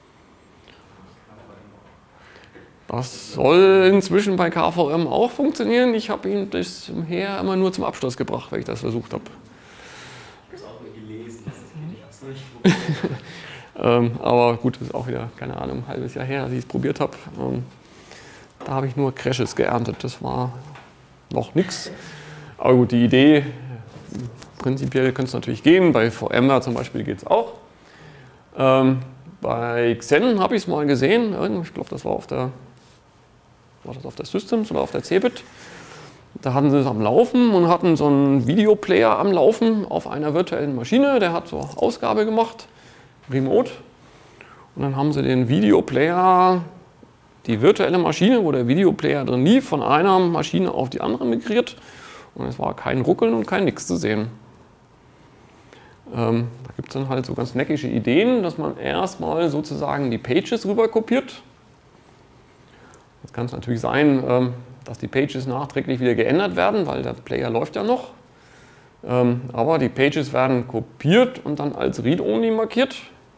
Das soll inzwischen bei K V M auch funktionieren. Ich habe ihn bisher immer nur zum Abschluss gebracht, weil ich das versucht habe. Ich habe es auch gelesen, das geht nicht. ähm, aber gut, das ist auch wieder, keine Ahnung, ein halbes Jahr her, als ich es probiert habe. Ähm, da habe ich nur Crashes geerntet, das war noch nichts. Aber gut, die Idee, prinzipiell könnte es natürlich gehen, bei VMware zum Beispiel geht es auch. Ähm, bei Xen habe ich es mal gesehen, ich glaube, das war auf der, war das auf der Systems oder auf der Cebit. Da hatten sie es am Laufen und hatten so einen Videoplayer am Laufen auf einer virtuellen Maschine. Der hat so Ausgabe gemacht, remote. Und dann haben sie den Videoplayer, die virtuelle Maschine, wo der Videoplayer drin lief, von einer Maschine auf die andere migriert. Und es war kein Ruckeln und kein Nix zu sehen. Ähm, da gibt es dann halt so ganz neckische Ideen, dass man erstmal sozusagen die Pages rüber kopiert. Jetzt kann es natürlich sein, ähm, dass die Pages nachträglich wieder geändert werden, weil der Player läuft ja noch. Ähm, aber die Pages werden kopiert und dann als Read-Only markiert.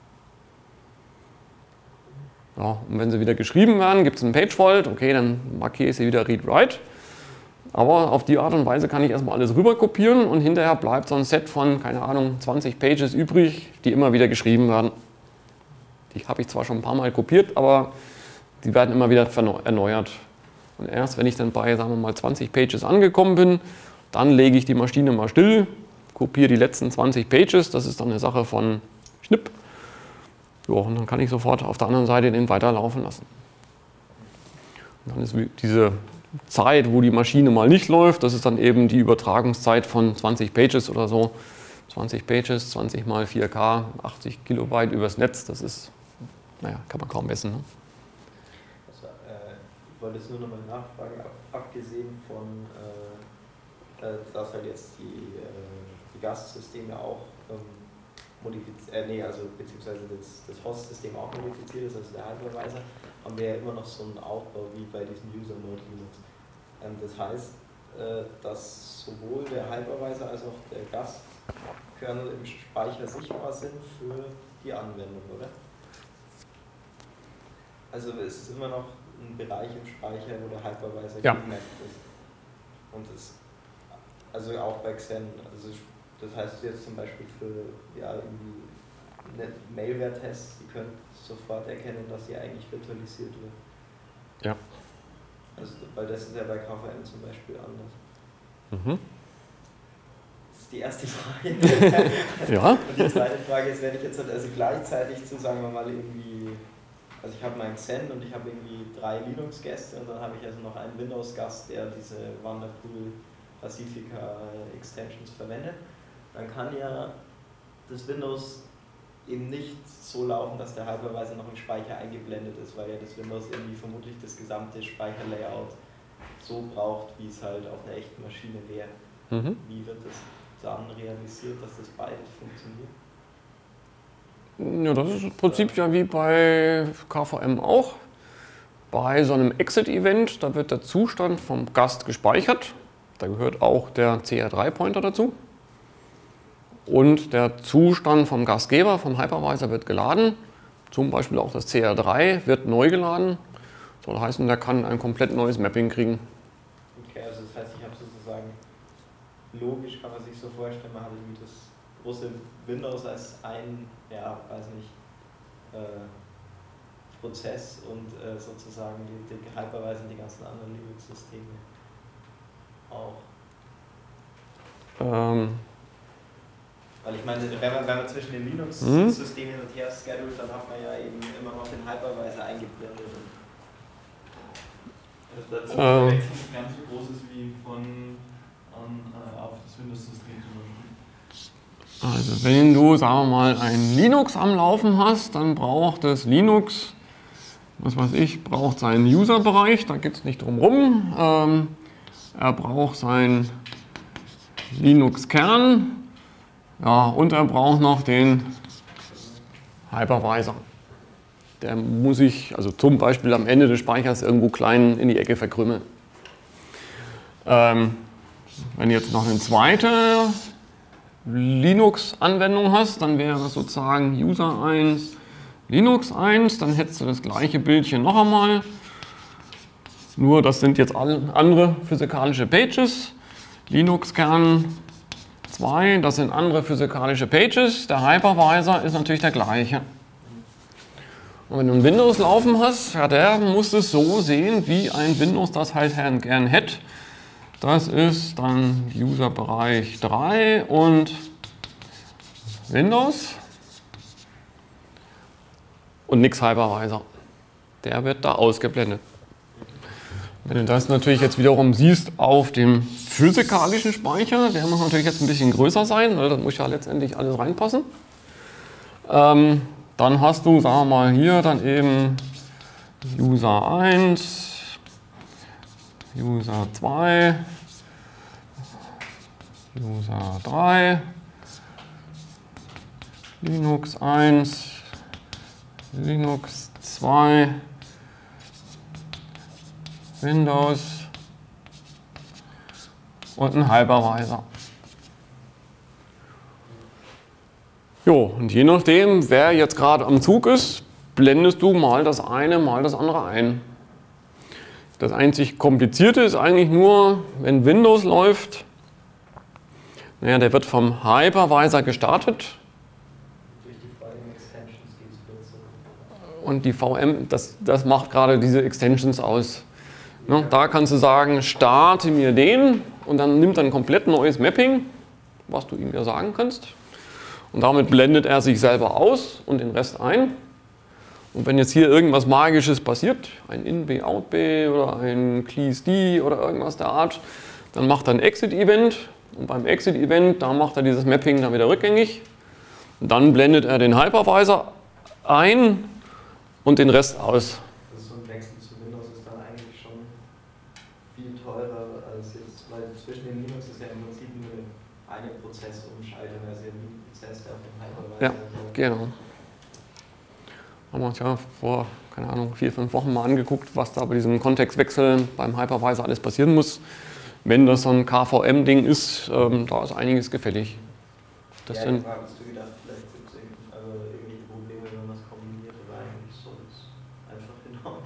Ja, und wenn sie wieder geschrieben werden, gibt es einen Page-Fault. Okay, dann markiere ich sie wieder Read-Write. Aber auf die Art und Weise kann ich erstmal alles rüber kopieren und hinterher bleibt so ein Set von, keine Ahnung, zwanzig Pages übrig, die immer wieder geschrieben werden. Die habe ich zwar schon ein paar Mal kopiert, aber die werden immer wieder erneuert. Und erst wenn ich dann bei, sagen wir mal, zwanzig Pages angekommen bin, dann lege ich die Maschine mal still, kopiere die letzten zwanzig Pages, das ist dann eine Sache von Schnipp. Ja, und dann kann ich sofort auf der anderen Seite den weiterlaufen lassen. Und dann ist diese Zeit, wo die Maschine mal nicht läuft, das ist dann eben die Übertragungszeit von zwanzig Pages oder so. zwanzig Pages, zwanzig mal vier K, achtzig Kilobyte übers Netz, das ist, naja, kann man kaum messen. Ne? Also, äh, ich wollte jetzt nur noch mal nachfragen, ab, abgesehen von, äh, dass halt jetzt die, äh, die Gastsysteme auch ähm, modifiziert, äh, nee, also beziehungsweise das, das Host-System auch modifiziert ist, also der Hypervisor, haben wir ja immer noch so einen Aufbau wie bei diesem User-Mode Linux. Ähm, das heißt, äh, dass sowohl der Hypervisor als auch der Gastkernel im Speicher sichtbar sind für die Anwendung, oder? Also es ist immer noch ein Bereich im Speicher, wo der Hypervisor ja. gemerkt ist. Und es, also auch bei Xen, also das heißt jetzt zum Beispiel für ja, irgendwie Malware-Tests, die können sofort erkennen, dass sie eigentlich virtualisiert wird. Ja. Also, weil das ist ja bei K V M zum Beispiel anders. Mhm. Das ist die erste Frage. Ja. Und die zweite Frage ist, wenn ich jetzt also gleichzeitig zu, sagen wir mal, irgendwie, also ich habe meinen Xen und ich habe irgendwie drei Linux-Gäste und dann habe ich also noch einen Windows-Gast, der diese Wonderpool Pacifica Extensions verwendet, dann kann ja das Windows eben nicht so laufen, dass der Hypervisor noch im Speicher eingeblendet ist, weil ja das Windows irgendwie vermutlich das gesamte Speicherlayout so braucht, wie es halt auf einer echten Maschine wäre. Mhm. Wie wird das dann realisiert, dass das beides funktioniert? Ja, das ist im Prinzip ja wie bei K V M auch. Bei so einem Exit-Event, da wird der Zustand vom Gast gespeichert. Da gehört auch der C R drei Pointer dazu. Und der Zustand vom Gastgeber, vom Hypervisor, wird geladen. Zum Beispiel auch das C R drei wird neu geladen. Soll heißen, der kann ein komplett neues Mapping kriegen. Okay, also das heißt, ich habe sozusagen, logisch kann man sich so vorstellen, man hat irgendwie das große Windows als ein, ja, weiß nicht, äh, Prozess und äh, sozusagen die, die Hypervisor und die ganzen anderen Linux-Systeme auch. Ähm. Weil ich meine, wenn man, wenn man zwischen den Linux-Systemen hin und her schedult, dann hat man ja eben immer noch den Hypervisor eingeblendet. Also das ist ähm. nicht ganz so groß ist wie von an, äh, auf das Windows-System zum Beispiel. Also wenn du, sagen wir mal, ein Linux am Laufen hast, dann braucht das Linux, was weiß ich, braucht seinen User-Bereich, da geht es nicht drum rum. Ähm, er braucht seinen Linux-Kern. Ja, und er braucht noch den Hypervisor. Der muss ich, also zum Beispiel am Ende des Speichers, irgendwo klein in die Ecke verkrümmeln. Ähm, wenn du jetzt noch eine zweite Linux-Anwendung hast, dann wäre das sozusagen User eins, Linux eins, dann hättest du das gleiche Bildchen noch einmal. Nur das sind jetzt andere physikalische Pages. Linux-Kern zwei, das sind andere physikalische Pages. Der Hypervisor ist natürlich der gleiche. Und wenn du ein Windows laufen hast, ja, der muss es so sehen, wie ein Windows das halt gern hätte. Das ist dann User-Bereich drei und Windows und nix Hypervisor. Der wird da ausgeblendet. Wenn du das natürlich jetzt wiederum siehst auf dem physikalischen Speicher, der muss natürlich jetzt ein bisschen größer sein, weil das muss ja letztendlich alles reinpassen. Ähm, dann hast du, sagen wir mal, hier dann eben User eins, User zwei, User drei, Linux eins, Linux zwei, Windows und ein Hypervisor. Jo, und je nachdem, wer jetzt gerade am Zug ist, blendest du mal das eine, mal das andere ein. Das einzig Komplizierte ist eigentlich nur, wenn Windows läuft, naja, der wird vom Hypervisor gestartet. Durch die V M-Extensions geht es plötzlich. Und die V M, das, das macht gerade diese Extensions aus. Ne, da kannst du sagen, starte mir den und dann nimmt er ein komplett neues Mapping, was du ihm ja sagen kannst. Und damit blendet er sich selber aus und den Rest ein. Und wenn jetzt hier irgendwas Magisches passiert, ein In-B, Out-B oder ein Clease-D oder irgendwas der Art, dann macht er ein Exit-Event. Und beim Exit-Event, da macht er dieses Mapping dann wieder rückgängig. Und dann blendet er den Hypervisor ein und den Rest aus. Also so ein Wechsel zu Windows ist dann eigentlich schon viel teurer als jetzt, weil zwischen den Linux ist ja im Prinzip nur eine Prozessumschaltung, also ein Prozess, der auf dem Hypervisor. Ja, genau. Haben wir uns ja vor, keine Ahnung, vier, fünf Wochen mal angeguckt, was da bei diesem Kontextwechsel beim Hypervisor alles passieren muss. Wenn das so ein K V M-Ding ist, ähm, da ist einiges gefällig. Das ja, sind, die Frage hast du gedacht, vielleicht gibt es also irgendwelche Probleme, wenn man das kombiniert, aber eigentlich soll es einfach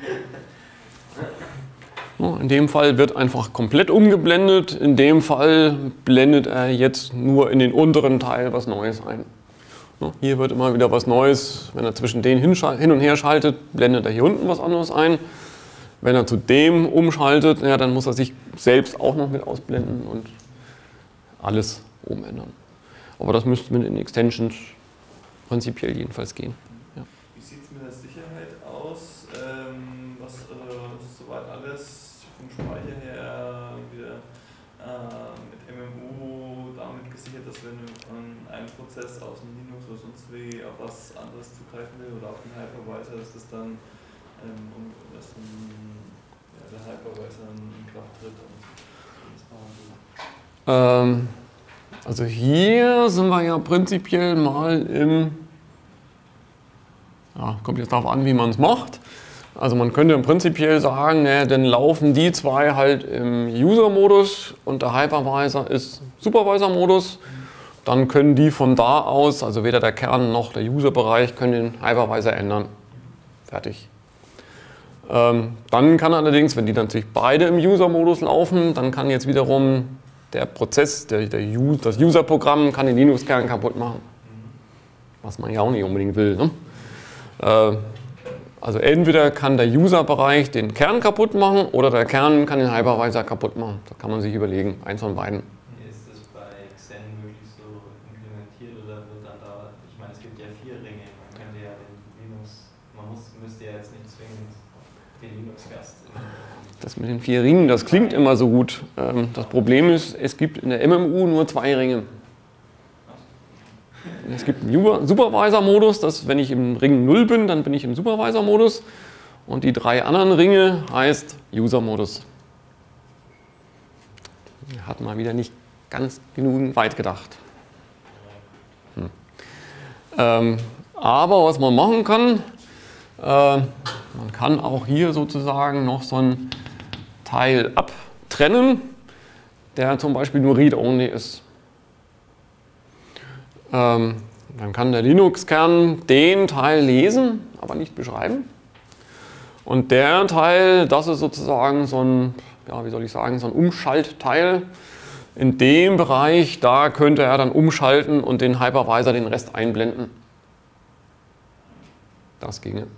hinhauen. ja, in dem Fall wird einfach komplett umgeblendet. In dem Fall blendet er jetzt nur in den unteren Teil was Neues ein. Ja, hier wird immer wieder was Neues. Wenn er zwischen denen hin und her schaltet, blendet er hier unten was anderes ein. Wenn er zu dem umschaltet, ja, dann muss er sich selbst auch noch mit ausblenden und alles umändern. Aber das müsste mit den Extensions prinzipiell jedenfalls gehen. Ja. Wie sieht es mit der Sicherheit aus? Ähm, was, äh, was ist soweit alles vom Speicher her wieder äh, mit M M U damit gesichert, dass wenn man einen Prozess aus dem Linux oder sonst wie auf was anderes zugreifen will oder auf den Hypervisor, dass das dann Ähm, und dass dann, ja, der Hypervisor in Kraft tritt. Und Ähm, also hier sind wir ja prinzipiell mal im, ja, kommt jetzt darauf an, wie man es macht. Also man könnte prinzipiell sagen, ne, dann laufen die zwei halt im User-Modus und der Hypervisor ist Supervisor-Modus. Dann können die von da aus, also weder der Kern noch der User-Bereich, können den Hypervisor ändern. Fertig. Ähm, dann kann allerdings, wenn die natürlich beide im User-Modus laufen, dann kann jetzt wiederum der Prozess, der, der U, das User-Programm kann den Linux-Kern kaputt machen. Was man ja auch nicht unbedingt will. Ne? Äh, also entweder kann der User-Bereich den Kern kaputt machen oder der Kern kann den Hypervisor kaputt machen. Da kann man sich überlegen, eins von beiden. Ist das bei Xen wirklich so implementiert oder wird dann da, ich meine, es gibt ja vier Ringe, man könnte ja den Linux, man muss, müsste ja jetzt nicht zwingend den Linux-Gast. Das mit den vier Ringen, das klingt immer so gut. Ähm, das Problem ist, es gibt in der M M U nur zwei Ringe. Es gibt einen Supervisor-Modus, dass wenn ich im Ring null bin, dann bin ich im Supervisor-Modus. Und die drei anderen Ringe heißt User-Modus. Hat mal wieder nicht ganz genug weit gedacht. Hm. Ähm, aber was man machen kann, äh, man kann auch hier sozusagen noch so ein Teil abtrennen, der zum Beispiel nur Read-Only ist. Ähm, dann kann der Linux-Kern den Teil lesen, aber nicht beschreiben. Und der Teil, das ist sozusagen so ein, ja, wie soll ich sagen, so ein Umschaltteil. In dem Bereich, da könnte er dann umschalten und den Hypervisor den Rest einblenden. Das ginge.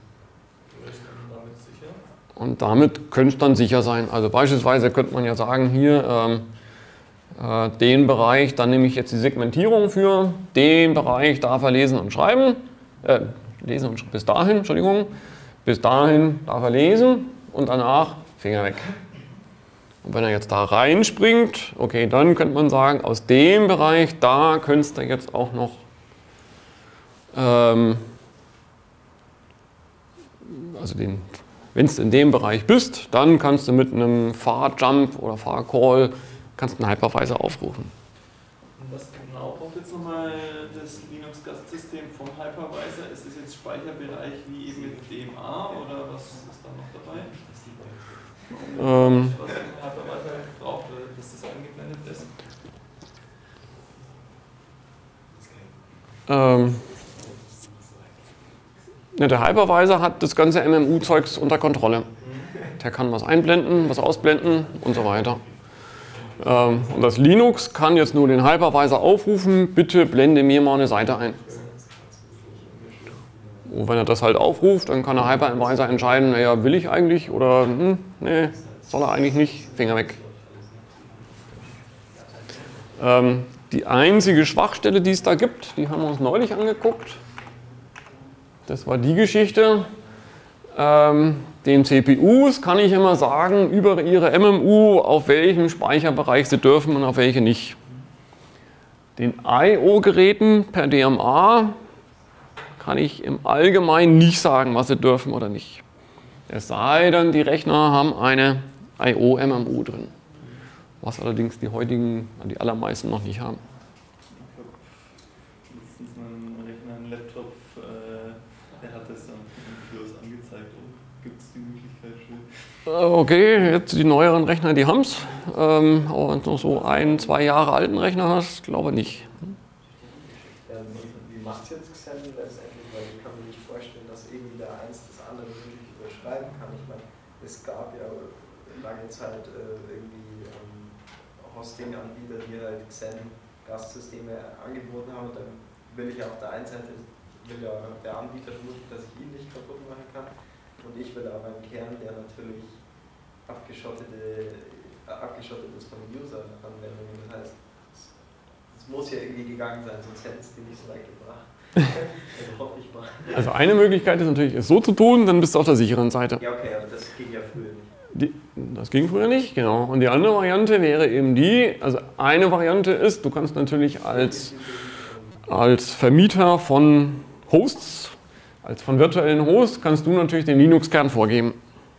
Und damit könnte es dann sicher sein. Also beispielsweise könnte man ja sagen, hier ähm, äh, den Bereich, dann nehme ich jetzt die Segmentierung für, den Bereich darf er lesen und schreiben, äh, lesen und bis dahin, Entschuldigung, bis dahin darf er lesen und danach Finger weg. Und wenn er jetzt da reinspringt, okay, dann könnte man sagen, aus dem Bereich, da könntest du jetzt auch noch ähm, also den, wenn du in dem Bereich bist, dann kannst du mit einem Far-Jump oder Far-Call kannst einen Hypervisor aufrufen. Und was genau braucht jetzt nochmal das Linux-Gastsystem vom Hypervisor? Ist das jetzt Speicherbereich wie eben mit D M A oder was ist da noch dabei? Ähm, was ein Hypervisor braucht, dass das eingeblendet ist? Ähm, ja, der Hypervisor hat das ganze M M U-Zeugs unter Kontrolle. Der kann was einblenden, was ausblenden und so weiter. Ähm, und das Linux kann jetzt nur den Hypervisor aufrufen, bitte blende mir mal eine Seite ein. Und wenn er das halt aufruft, dann kann der Hypervisor entscheiden, naja, will ich eigentlich oder hm, nee, soll er eigentlich nicht, Finger weg. Ähm, die einzige Schwachstelle, die es da gibt, die haben wir uns neulich angeguckt, das war die Geschichte. Ähm, den C P Us kann ich immer sagen, über ihre M M U, auf welchem Speicherbereich sie dürfen und auf welche nicht. Den I O-Geräten per D M A kann ich im Allgemeinen nicht sagen, was sie dürfen oder nicht. Es sei denn, die Rechner haben eine I O-M M U drin. Was allerdings die heutigen, die allermeisten noch nicht haben. Ich habe letztens einen Rechner, einen Laptop, äh, der hat das dann bloß angezeigt. Oh, gibt es die Möglichkeit schon? Okay, jetzt die neueren Rechner, die haben es. Ähm, aber wenn du noch so ein, zwei Jahre alten Rechner hast, glaube ich nicht. Ja, wie, wie macht es jetzt Xen letztendlich? Weil ich kann mir nicht vorstellen, dass irgendwie der eins das andere wirklich überschreiben kann. Ich meine, es gab ja lange Zeit äh, irgendwie ähm, Hosting-Anbieter, die halt Xen-Gastsysteme angeboten haben. Und dann will ich auf der einen Seite, will ja der Anbieter vermuten, dass ich ihn nicht kaputt machen kann. Und ich will aber einen Kern, der natürlich abgeschottete, äh, abgeschottet ist von User-Anwendungen. Das heißt, es muss ja irgendwie gegangen sein, sonst hätten es die nicht so weit gebracht. Also hoffe ich mal. Also eine Möglichkeit ist natürlich, es so zu tun, dann bist du auf der sicheren Seite. Ja, okay, aber das ging ja früher nicht. Die, das ging früher nicht, genau. Und die andere Variante wäre eben die, also eine Variante ist, du kannst natürlich als, als Vermieter von Hosts, als von virtuellen Hosts, kannst du natürlich den Linux-Kern vorgeben.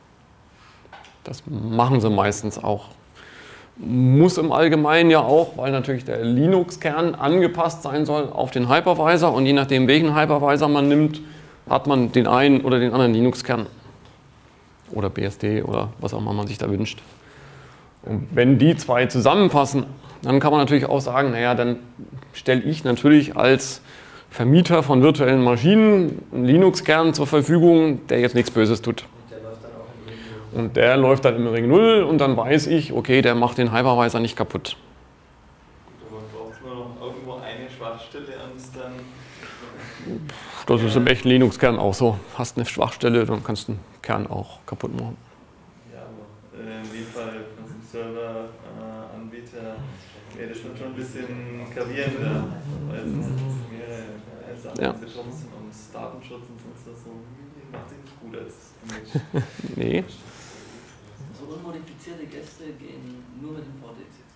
Das machen sie meistens auch. Muss im Allgemeinen ja auch, weil natürlich der Linux-Kern angepasst sein soll auf den Hypervisor und je nachdem, welchen Hypervisor man nimmt, hat man den einen oder den anderen Linux-Kern. Oder B S D oder was auch immer man sich da wünscht. Und wenn die zwei zusammenpassen, dann kann man natürlich auch sagen, naja, dann stelle ich natürlich als Vermieter von virtuellen Maschinen einen Linux-Kern zur Verfügung, der jetzt nichts Böses tut. Und der läuft dann im Ring null und dann weiß ich, okay, der macht den Hypervisor nicht kaputt. Man braucht nur noch irgendwo eine Schwachstelle und es dann. Das ist im echten Linux-Kern auch so. Hast eine Schwachstelle, dann kannst du den Kern auch kaputt machen. Ja, aber äh, in dem Fall von einem Server-Anbieter äh, wäre das dann schon ein bisschen gravierender, weil es mehrere Sachen Ja. betroffen sind und Datenschutz und sonst was so. Macht sich nicht gut als Image. Nee. So unmodifizierte Gäste gehen nur mit dem V D X X.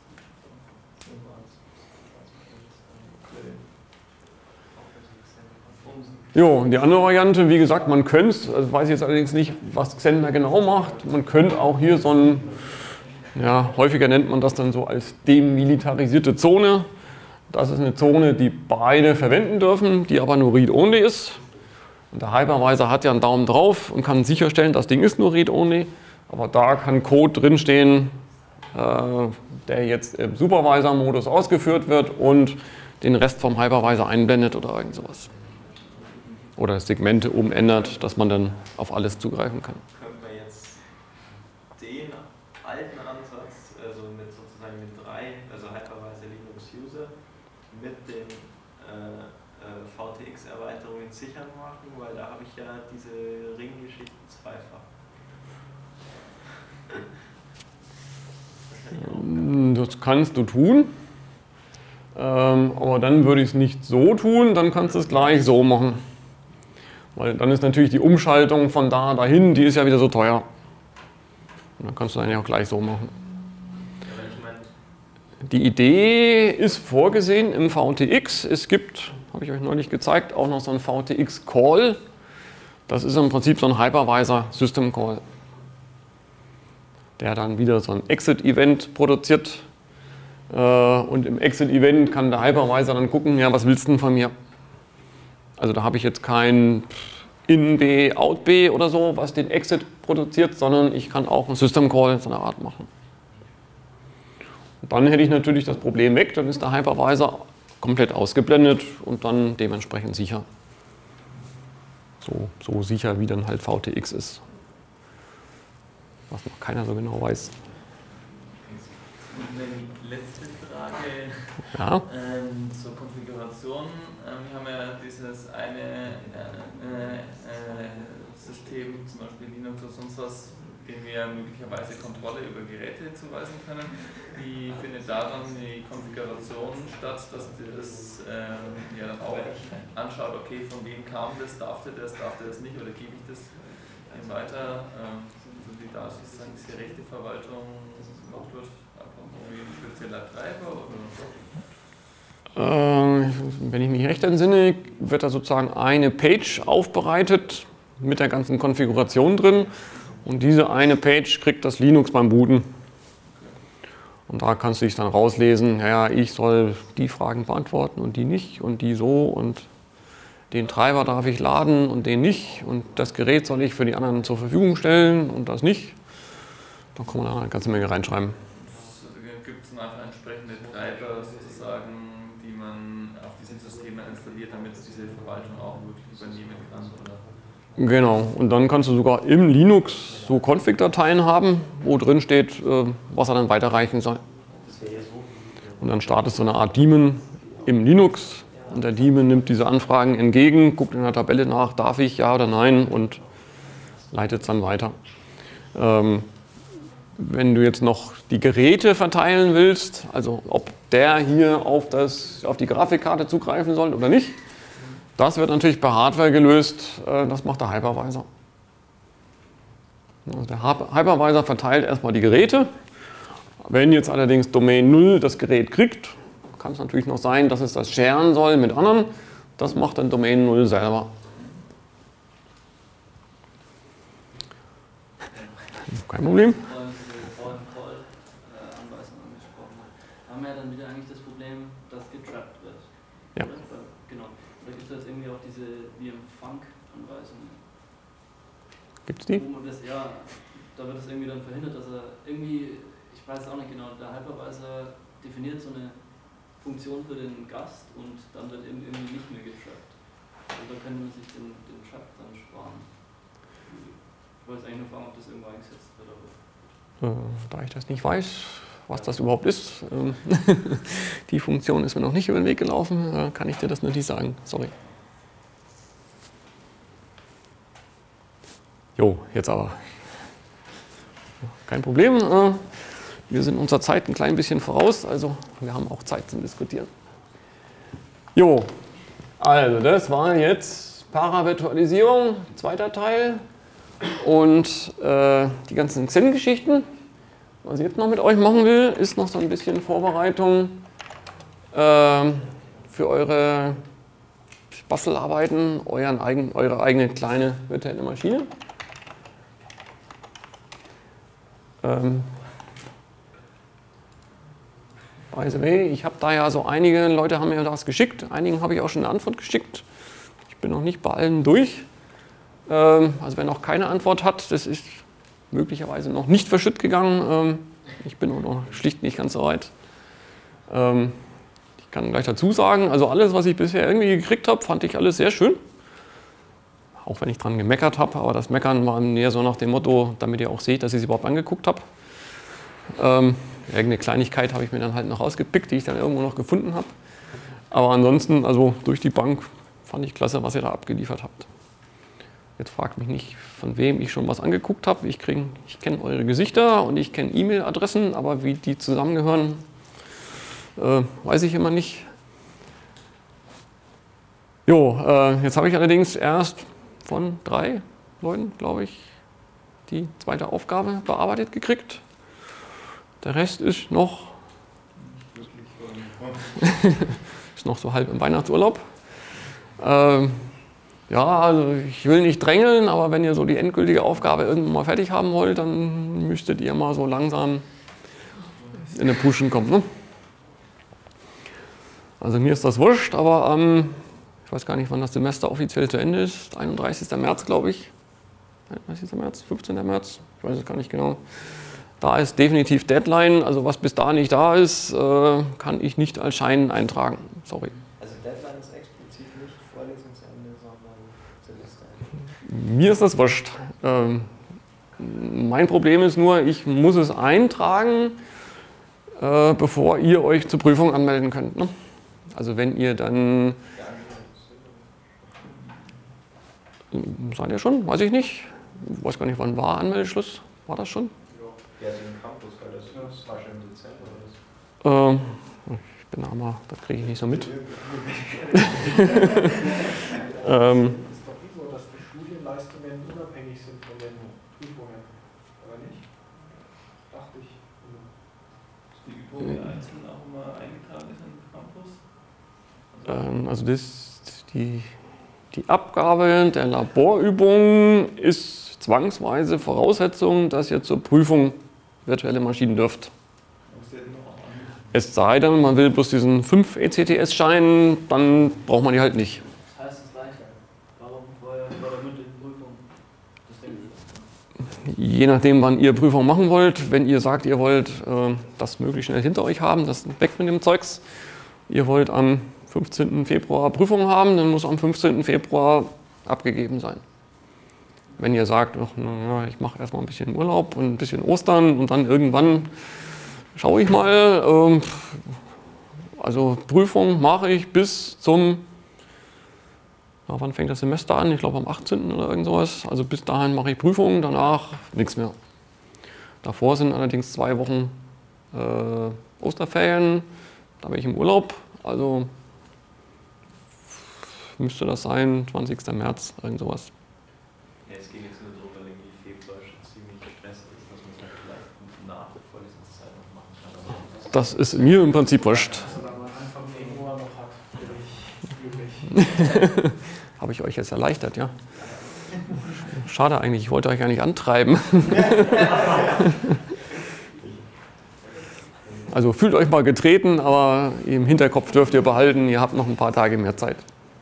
Jo, und die andere Variante, wie gesagt, man könnte, also weiß ich jetzt allerdings nicht, was Xen da genau macht, man könnte auch hier so ein, ja, häufiger nennt man das dann so als demilitarisierte Zone. Das ist eine Zone, die beide verwenden dürfen, die aber nur Read-Only ist. Und der Hypervisor hat ja einen Daumen drauf und kann sicherstellen, das Ding ist nur Read-Only. Aber da kann Code drinstehen, äh, der jetzt im Supervisor-Modus ausgeführt wird und den Rest vom Hypervisor einblendet oder irgend sowas. Oder Segmente umändert, dass man dann auf alles zugreifen kann. Könnte man jetzt den alten Ansatz, also mit sozusagen mit drei, also Hypervisor Linux User, mit den äh, äh, V T X-Erweiterungen sicher machen, weil da habe ich ja diese Ringgeschichten zweifach. Das kannst du tun, ähm, aber dann würde ich es nicht so tun, dann kannst du es gleich so machen. Weil dann ist natürlich die Umschaltung von da dahin, die ist ja wieder so teuer. Und dann kannst du dann ja auch gleich so machen. die Idee ist vorgesehen im V T X. Es gibt, habe ich euch neulich gezeigt, auch noch so einen V T X Call. Das ist im Prinzip so ein Hypervisor System Call, der dann wieder so ein Exit-Event produziert. Und im Exit-Event kann der Hypervisor dann gucken, ja, was willst du denn von mir? Also da habe ich jetzt kein In-B, Out-B oder so, was den Exit produziert, sondern ich kann auch einen System Call so eine Art machen. Und dann hätte ich natürlich das Problem weg, dann ist der Hypervisor komplett ausgeblendet und dann dementsprechend sicher. So, so sicher, wie dann halt V T X ist. Was noch keiner so genau weiß. Und eine letzte Frage ja. ähm, zur Konfiguration. Ähm, wir haben ja dieses eine äh, äh, System, zum Beispiel Linux oder sonst was, dem wir möglicherweise Kontrolle über Geräte zuweisen können. Wie findet da dann die Konfiguration statt, dass das ähm, ja dann auch anschaut, okay, von wem kam das, darf der das, darf der das nicht oder gebe ich das ihm weiter? Ähm, also wie da sozusagen diese Rechteverwaltung gemacht wird? Ein spezieller Treiber oder? Ähm, wenn ich mich recht entsinne, wird da sozusagen eine Page aufbereitet mit der ganzen Konfiguration drin und diese eine Page kriegt das Linux beim Booten. Und da kannst du dich dann rauslesen, ja, ich soll die Fragen beantworten und die nicht und die so und den Treiber darf ich laden und den nicht und das Gerät soll ich für die anderen zur Verfügung stellen und das nicht. Da kann man da eine ganze Menge reinschreiben. Gibt es einfach entsprechende Treiber sozusagen, die man auf diesen Systemen installiert, damit diese Verwaltung auch wirklich übernehmen kann? Oder? Genau, und dann kannst du sogar im Linux so Config-Dateien haben, wo drin steht, was er dann weiterreichen soll. Und dann startest du eine Art Daemon im Linux und der Daemon nimmt diese Anfragen entgegen, guckt in der Tabelle nach, darf ich, ja oder nein und leitet es dann weiter. Ähm, Wenn du jetzt noch die Geräte verteilen willst, also ob der hier auf, das, auf die Grafikkarte zugreifen soll oder nicht, das wird natürlich per Hardware gelöst, das macht der Hypervisor. Also der Hypervisor verteilt erstmal die Geräte. Wenn jetzt allerdings Domain null das Gerät kriegt, kann es natürlich noch sein, dass es das sharen soll mit anderen. Das macht dann Domain null selber. Kein Problem. Haben wir ja dann wieder eigentlich das Problem, dass getrappt wird. Ja. Oder? Genau. Da gibt es jetzt irgendwie auch diese wie im Funk-Anweisungen. Gibt es die? Wo man das, ja, da wird es irgendwie dann verhindert, dass er irgendwie, ich weiß auch nicht genau, der Hypervisor definiert so eine Funktion für den Gast und dann wird eben irgendwie nicht mehr getrappt. Und da könnte man sich den, den Trap dann sparen. Ich wollte eigentlich nur fragen, ob das irgendwo eingesetzt wird. Aber Äh, da ich das nicht weiß, was das überhaupt ist, ähm, die Funktion ist mir noch nicht über den Weg gelaufen, äh, kann ich dir das nur nicht sagen. Sorry. Jo, jetzt aber. Kein Problem. Äh, wir sind unserer Zeit ein klein bisschen voraus, also wir haben auch Zeit zum Diskutieren. Jo, also das war jetzt Paravirtualisierung, zweiter Teil. Und äh, die ganzen Xen-Geschichten. Was ich jetzt noch mit euch machen will, ist noch so ein bisschen Vorbereitung äh, für eure Bastelarbeiten, euren eigen, eure eigene kleine virtuelle Maschine. Ähm, by the way, ich habe da ja so einige Leute haben mir das geschickt, einigen habe ich auch schon eine Antwort geschickt. Ich bin noch nicht bei allen durch. Ähm, also wer noch keine Antwort hat, das ist möglicherweise noch nicht verschütt gegangen. Ähm, ich bin noch schlicht nicht ganz so weit. Ähm, ich kann gleich dazu sagen, also alles, was ich bisher irgendwie gekriegt habe, fand ich alles sehr schön. Auch wenn ich dran gemeckert habe, aber das Meckern war mehr so nach dem Motto, damit ihr auch seht, dass ich es überhaupt angeguckt habe. Ähm, irgendeine Kleinigkeit habe ich mir dann halt noch rausgepickt, die ich dann irgendwo noch gefunden habe. Aber ansonsten, also durch die Bank, fand ich klasse, was ihr da abgeliefert habt. Jetzt fragt mich nicht, von wem ich schon was angeguckt habe. Ich, ich kenne eure Gesichter und ich kenne E-Mail-Adressen, aber wie die zusammengehören, äh, weiß ich immer nicht. Jo, äh, jetzt habe ich allerdings erst von drei Leuten, glaube ich, die zweite Aufgabe bearbeitet gekriegt. Der Rest ist noch ist noch so halb im Weihnachtsurlaub. Ähm, ja, also ich will nicht drängeln, aber wenn ihr so die endgültige Aufgabe irgendwann mal fertig haben wollt, dann müsstet ihr mal so langsam in eine Pushen kommen. Ne? Also mir ist das wurscht, aber ähm, ich weiß gar nicht, wann das Semester offiziell zu Ende ist. einunddreißigster März, glaube ich. einunddreißigster März, fünfzehnter März, ich weiß es gar nicht genau. Da ist definitiv Deadline, also was bis da nicht da ist, äh, kann ich nicht als Schein eintragen. Sorry. Also Deadline ist explizit nicht Vorlesungsende, sondern Semesterende. Mir ist das wurscht. Ähm, mein Problem ist nur, ich muss es eintragen, äh, bevor ihr euch zur Prüfung anmelden könnt. Ne? Also wenn ihr dann... Seid ihr schon? Weiß ich nicht. Ich weiß gar nicht, wann war Anmeldeschluss. War das schon? Ja, den Campus, weil das, das war schon im Dezember oder Ähm, ich bin armer, das kriege ich nicht so mit. so. ähm, Es ist doch nicht so, dass die Studienleistungen unabhängig sind von den Prüfungen, oder nicht? Dachte ich. Ist die Übung einzeln auch immer eingetragen ist im Campus? ähm, also das, die, die Abgabe der Laborübung ist zwangsweise Voraussetzung, dass ihr zur Prüfung virtuelle Maschinen dürft. Es sei denn, man will bloß diesen fünf E C T S-Schein, dann braucht man die halt nicht. Das heißt, es ist leichter. Warum vorher vor der mündlichen Prüfung? Das denke ich. Je nachdem, wann ihr Prüfung machen wollt, wenn ihr sagt, ihr wollt äh, das möglichst schnell hinter euch haben, das weg mit dem Zeugs, ihr wollt am fünfzehnten Februar Prüfung haben, dann muss am fünfzehnten Februar abgegeben sein. Wenn ihr sagt, ach, na, ich mache erstmal ein bisschen Urlaub und ein bisschen Ostern und dann irgendwann schaue ich mal, ähm, also Prüfung mache ich bis zum, ja, wann fängt das Semester an? Ich glaube am achtzehnten oder irgend sowas. Also bis dahin mache ich Prüfungen, danach nichts mehr. Davor sind allerdings zwei Wochen äh, Osterferien, da bin ich im Urlaub, also müsste das sein, zwanzigster März, irgend sowas. Ja, es ging jetzt nur darum, weil irgendwie Februar schon ziemlich stressig ist, dass man es halt vielleicht nach der Vorlesungszeit noch machen kann. Das ist mir im Prinzip wurscht. Solange man Anfang Februar noch hat, bin ich glücklich. Habe ich euch jetzt erleichtert, ja? Schade eigentlich, ich wollte euch gar nicht antreiben. Also fühlt euch mal getreten, aber im Hinterkopf dürft ihr behalten, ihr habt noch ein paar Tage mehr Zeit.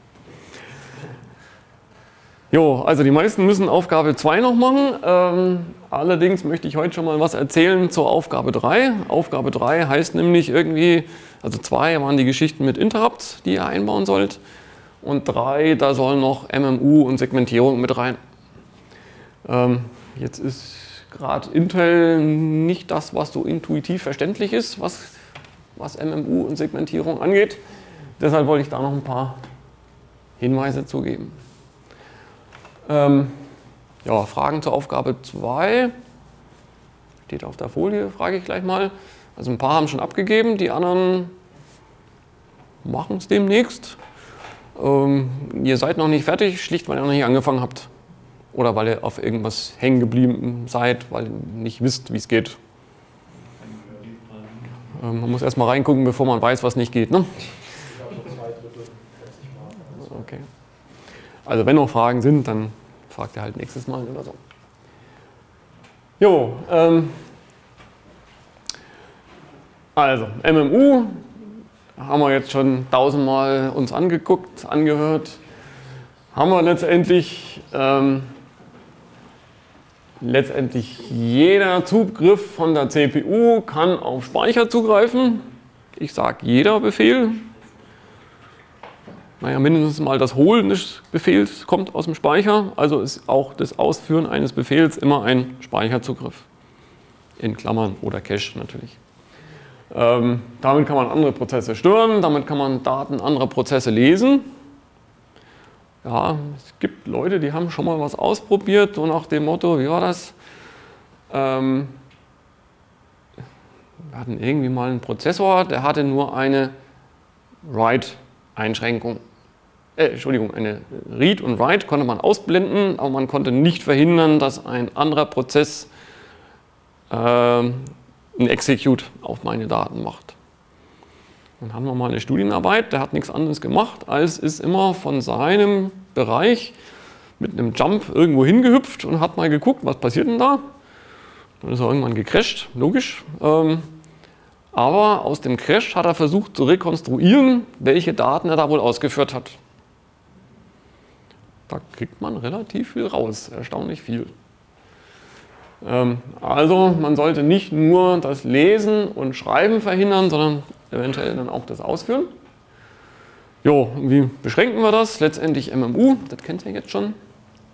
Jo, also die meisten müssen Aufgabe zwei noch machen. Ähm, allerdings möchte ich heute schon mal was erzählen zur Aufgabe drei. Aufgabe drei heißt nämlich irgendwie, also zwei waren die Geschichten mit Interrupts, die ihr einbauen sollt. Und drei, da soll noch M M U und Segmentierung mit rein. Ähm, jetzt ist gerade Intel nicht das, was so intuitiv verständlich ist, was, was M M U und Segmentierung angeht. Deshalb wollte ich da noch ein paar Hinweise zugeben. Ähm, ja, Fragen zur Aufgabe zwei. Steht auf der Folie, frage ich gleich mal. Also ein paar haben schon abgegeben, die anderen machen es demnächst. Ähm, ihr seid noch nicht fertig, schlicht weil ihr noch nicht angefangen habt. Oder weil ihr auf irgendwas hängen geblieben seid, weil ihr nicht wisst, wie es geht. Ähm, man muss erst mal reingucken, bevor man weiß, was nicht geht. Ne? Ich glaube, so zwei Drittel, schätze ich mal. Okay. Also wenn noch Fragen sind, dann fragt ihr halt nächstes Mal oder so. Jo, ähm, also M M U haben wir jetzt schon tausendmal uns angeguckt, angehört. Haben wir letztendlich, ähm, letztendlich jeder Zugriff von der C P U kann auf Speicher zugreifen. Ich sage jeder Befehl. Naja, mindestens mal das Holen des Befehls kommt aus dem Speicher, also ist auch das Ausführen eines Befehls immer ein Speicherzugriff. In Klammern oder Cache natürlich. Ähm, damit kann man andere Prozesse stören, damit kann man Daten anderer Prozesse lesen. Ja, es gibt Leute, die haben schon mal was ausprobiert, so nach dem Motto, wie war das? Ähm, wir hatten irgendwie mal einen Prozessor, der hatte nur eine Write-Einschränkung. Äh, Entschuldigung, eine Read und Write konnte man ausblenden, aber man konnte nicht verhindern, dass ein anderer Prozess äh, ein Execute auf meine Daten macht. Dann haben wir mal eine Studienarbeit, der hat nichts anderes gemacht, als ist immer von seinem Bereich mit einem Jump irgendwo hingehüpft und hat mal geguckt, was passiert denn da. Dann ist er irgendwann gecrasht, logisch. Ähm, aber aus dem Crash hat er versucht zu rekonstruieren, welche Daten er da wohl ausgeführt hat. Da kriegt man relativ viel raus, erstaunlich viel. Ähm, also man sollte nicht nur das Lesen und Schreiben verhindern, sondern eventuell dann auch das Ausführen. Jo, wie beschränken wir das? Letztendlich M M U, das kennt ihr jetzt schon.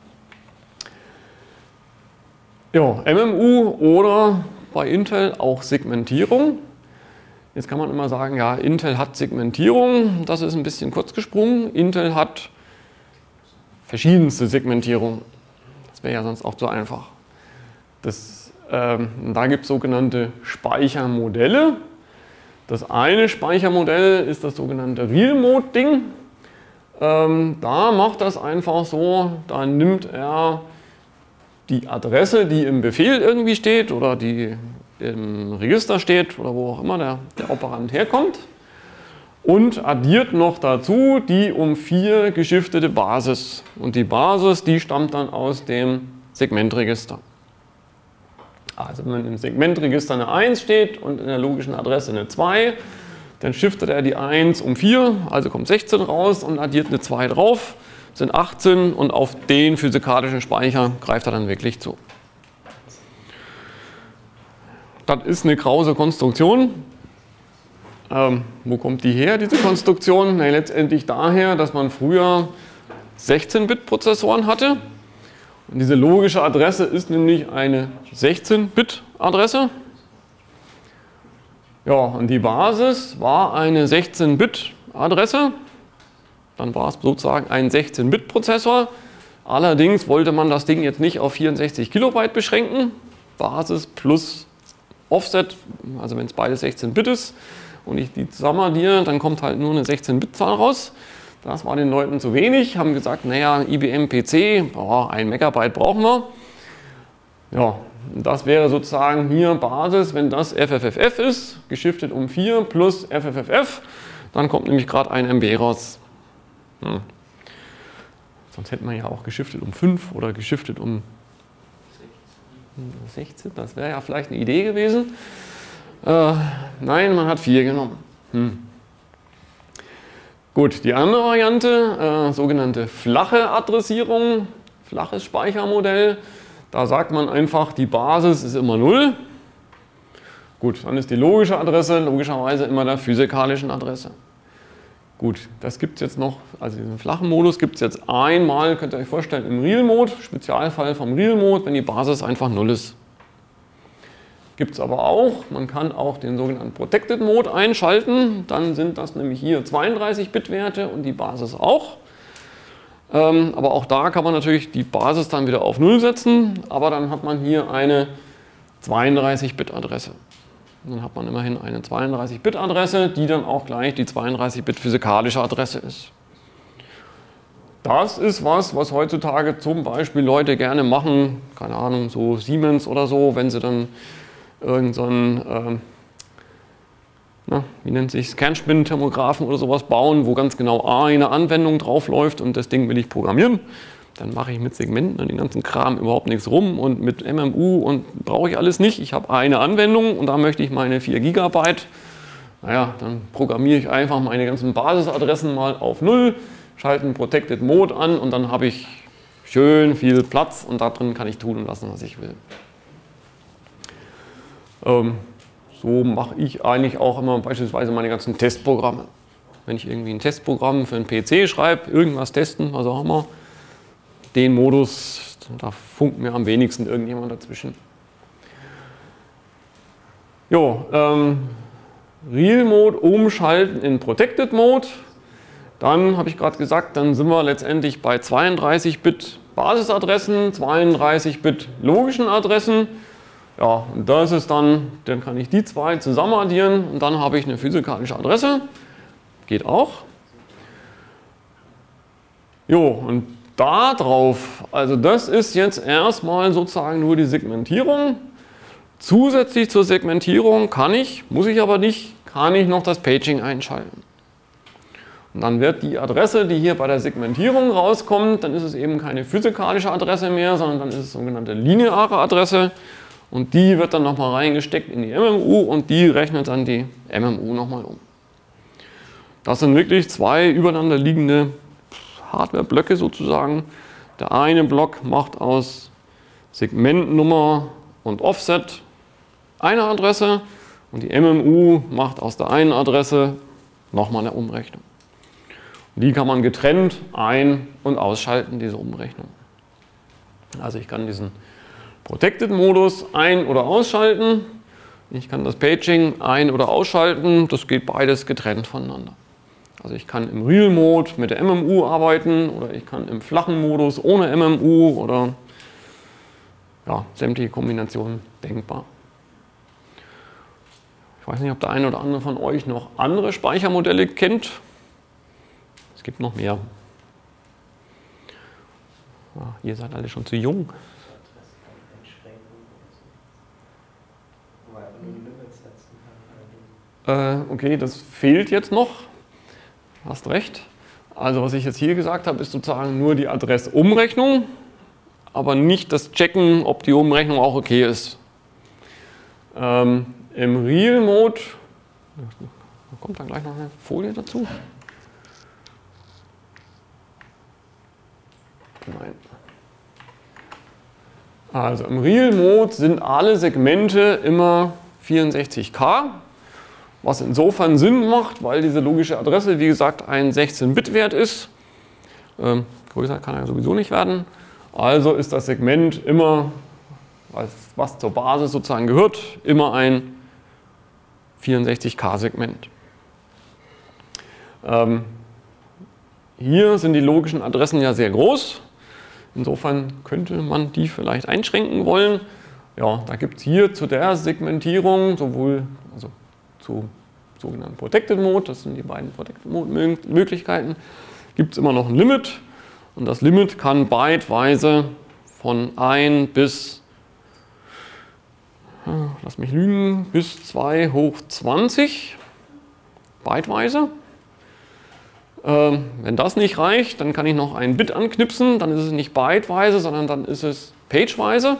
Ja, M M U oder bei Intel auch Segmentierung. Jetzt kann man immer sagen, ja, Intel hat Segmentierung, das ist ein bisschen kurz gesprungen. Intel hat verschiedenste Segmentierung. Das wäre ja sonst auch zu einfach. Das, ähm, da gibt es sogenannte Speichermodelle. Das eine Speichermodell ist das sogenannte Real-Mode-Ding. Ähm, da macht das einfach so, da nimmt er die Adresse, die im Befehl irgendwie steht oder die im Register steht oder wo auch immer der, der Operand herkommt und addiert noch dazu die um vier geschiftete Basis. Und die Basis, die stammt dann aus dem Segmentregister. Also wenn im Segmentregister eine eins steht und in der logischen Adresse eine zwei, dann shiftet er die eins um vier, also kommt sechzehn raus und addiert eine zwei drauf, sind achtzehn und auf den physikalischen Speicher greift er dann wirklich zu. Das ist eine krause Konstruktion. Ähm, wo kommt die her, diese Konstruktion? Na, letztendlich daher, dass man früher sechzehn Bit Prozessoren hatte. Und diese logische Adresse ist nämlich eine sechzehn Bit Adresse. Ja, und die Basis war eine sechzehn Bit Adresse. Dann war es sozusagen ein sechzehn Bit Prozessor. Allerdings wollte man das Ding jetzt nicht auf vierundsechzig Kilobyte beschränken. Basis plus Offset, also wenn es beides sechzehn Bit ist und ich die zusammen addiere, dann kommt halt nur eine sechzehn Bit Zahl raus. Das war den Leuten zu wenig, haben gesagt, naja, I B M P C, boah, ein Megabyte brauchen wir. Ja, das wäre sozusagen hier Basis, wenn das F F F F ist, geschiftet um vier plus F F F F, dann kommt nämlich gerade ein M B raus. Hm. Sonst hätte man ja auch geschiftet um fünf oder geschiftet um sechzehn, das wäre ja vielleicht eine Idee gewesen. Äh, nein, man hat vier genommen. Hm. Gut, die andere Variante, äh, sogenannte flache Adressierung, flaches Speichermodell. Da sagt man einfach, die Basis ist immer null. Gut, dann ist die logische Adresse logischerweise immer der physikalischen Adresse. Gut, das gibt es jetzt noch, also diesen flachen Modus gibt es jetzt einmal, könnt ihr euch vorstellen, im Real-Mode, Spezialfall vom Real-Mode, wenn die Basis einfach null ist. Gibt es aber auch, man kann auch den sogenannten Protected Mode einschalten, dann sind das nämlich hier zweiunddreißig Bit Werte und die Basis auch. Ähm, aber auch da kann man natürlich die Basis dann wieder auf null setzen, aber dann hat man hier eine zweiunddreißig Bit Adresse. Und dann hat man immerhin eine zweiunddreißig Bit Adresse, die dann auch gleich die zweiunddreißig Bit physikalische Adresse ist. Das ist was, was heutzutage zum Beispiel Leute gerne machen, keine Ahnung, so Siemens oder so, wenn sie dann irgend so einen, ähm, na, wie nennt sich Kernspintenthermographen oder sowas bauen, wo ganz genau eine Anwendung drauf läuft und das Ding will ich programmieren. Dann mache ich mit Segmenten und den ganzen Kram überhaupt nichts rum und mit M M U und brauche ich alles nicht. Ich habe eine Anwendung und da möchte ich meine vier Gigabyte. Naja, dann programmiere ich einfach meine ganzen Basisadressen mal auf null, schalte einen Protected Mode an und dann habe ich schön viel Platz und da drin kann ich tun und lassen, was ich will. Ähm, so mache ich eigentlich auch immer beispielsweise meine ganzen Testprogramme. Wenn ich irgendwie ein Testprogramm für einen P C schreibe, irgendwas testen, was auch immer, den Modus, da funkt mir am wenigsten irgendjemand dazwischen. Jo, ähm, Real Mode umschalten in Protected Mode. Dann habe ich gerade gesagt, dann sind wir letztendlich bei zweiunddreißig Bit Basisadressen, zweiunddreißig Bit logischen Adressen. Ja, und das ist dann, dann kann ich die zwei zusammen addieren und dann habe ich eine physikalische Adresse. Geht auch. Jo, und da drauf, also das ist jetzt erstmal sozusagen nur die Segmentierung. Zusätzlich zur Segmentierung kann ich, muss ich aber nicht, kann ich noch das Paging einschalten. Und dann wird die Adresse, die hier bei der Segmentierung rauskommt, dann ist es eben keine physikalische Adresse mehr, sondern dann ist es sogenannte lineare Adresse. Und die wird dann nochmal reingesteckt in die M M U und die rechnet dann die M M U nochmal um. Das sind wirklich zwei übereinander liegende Hardware-Blöcke sozusagen. Der eine Block macht aus Segmentnummer und Offset eine Adresse und die M M U macht aus der einen Adresse nochmal eine Umrechnung. Und die kann man getrennt ein- und ausschalten, diese Umrechnung. Also ich kann diesen Protected-Modus ein- oder ausschalten. Ich kann das Paging ein- oder ausschalten. Das geht beides getrennt voneinander. Also ich kann im Real-Mode mit der M M U arbeiten oder ich kann im flachen Modus ohne M M U oder ja, sämtliche Kombinationen denkbar. Ich weiß nicht, ob der eine oder andere von euch noch andere Speichermodelle kennt. Es gibt noch mehr. Ja, ihr seid alle schon zu jung. Äh, okay, das fehlt jetzt noch. Hast recht. Also was ich jetzt hier gesagt habe, ist sozusagen nur die Adressumrechnung, aber nicht das Checken, ob die Umrechnung auch okay ist. Ähm, Im Real-Mode, da kommt dann gleich noch eine Folie dazu. Nein. Also im Real-Mode sind alle Segmente immer vierundsechzig K, was insofern Sinn macht, weil diese logische Adresse, wie gesagt, ein sechzehn-Bit-Wert ist. Ähm, größer kann er sowieso nicht werden. Also ist das Segment immer, was zur Basis sozusagen gehört, immer ein vierundsechzig K-Segment. Ähm, hier sind die logischen Adressen ja sehr groß. Insofern könnte man die vielleicht einschränken wollen. Ja, da gibt es hier zu der Segmentierung sowohl also zu sogenannten Protected Mode, das sind die beiden Protected Mode Möglichkeiten, gibt es immer noch ein Limit. Und das Limit kann byteweise von eins bis, lass mich lügen, bis zwei hoch zwanzig byteweise. Ähm, wenn das nicht reicht, dann kann ich noch ein Bit anknipsen, dann ist es nicht byteweise, sondern dann ist es pageweise.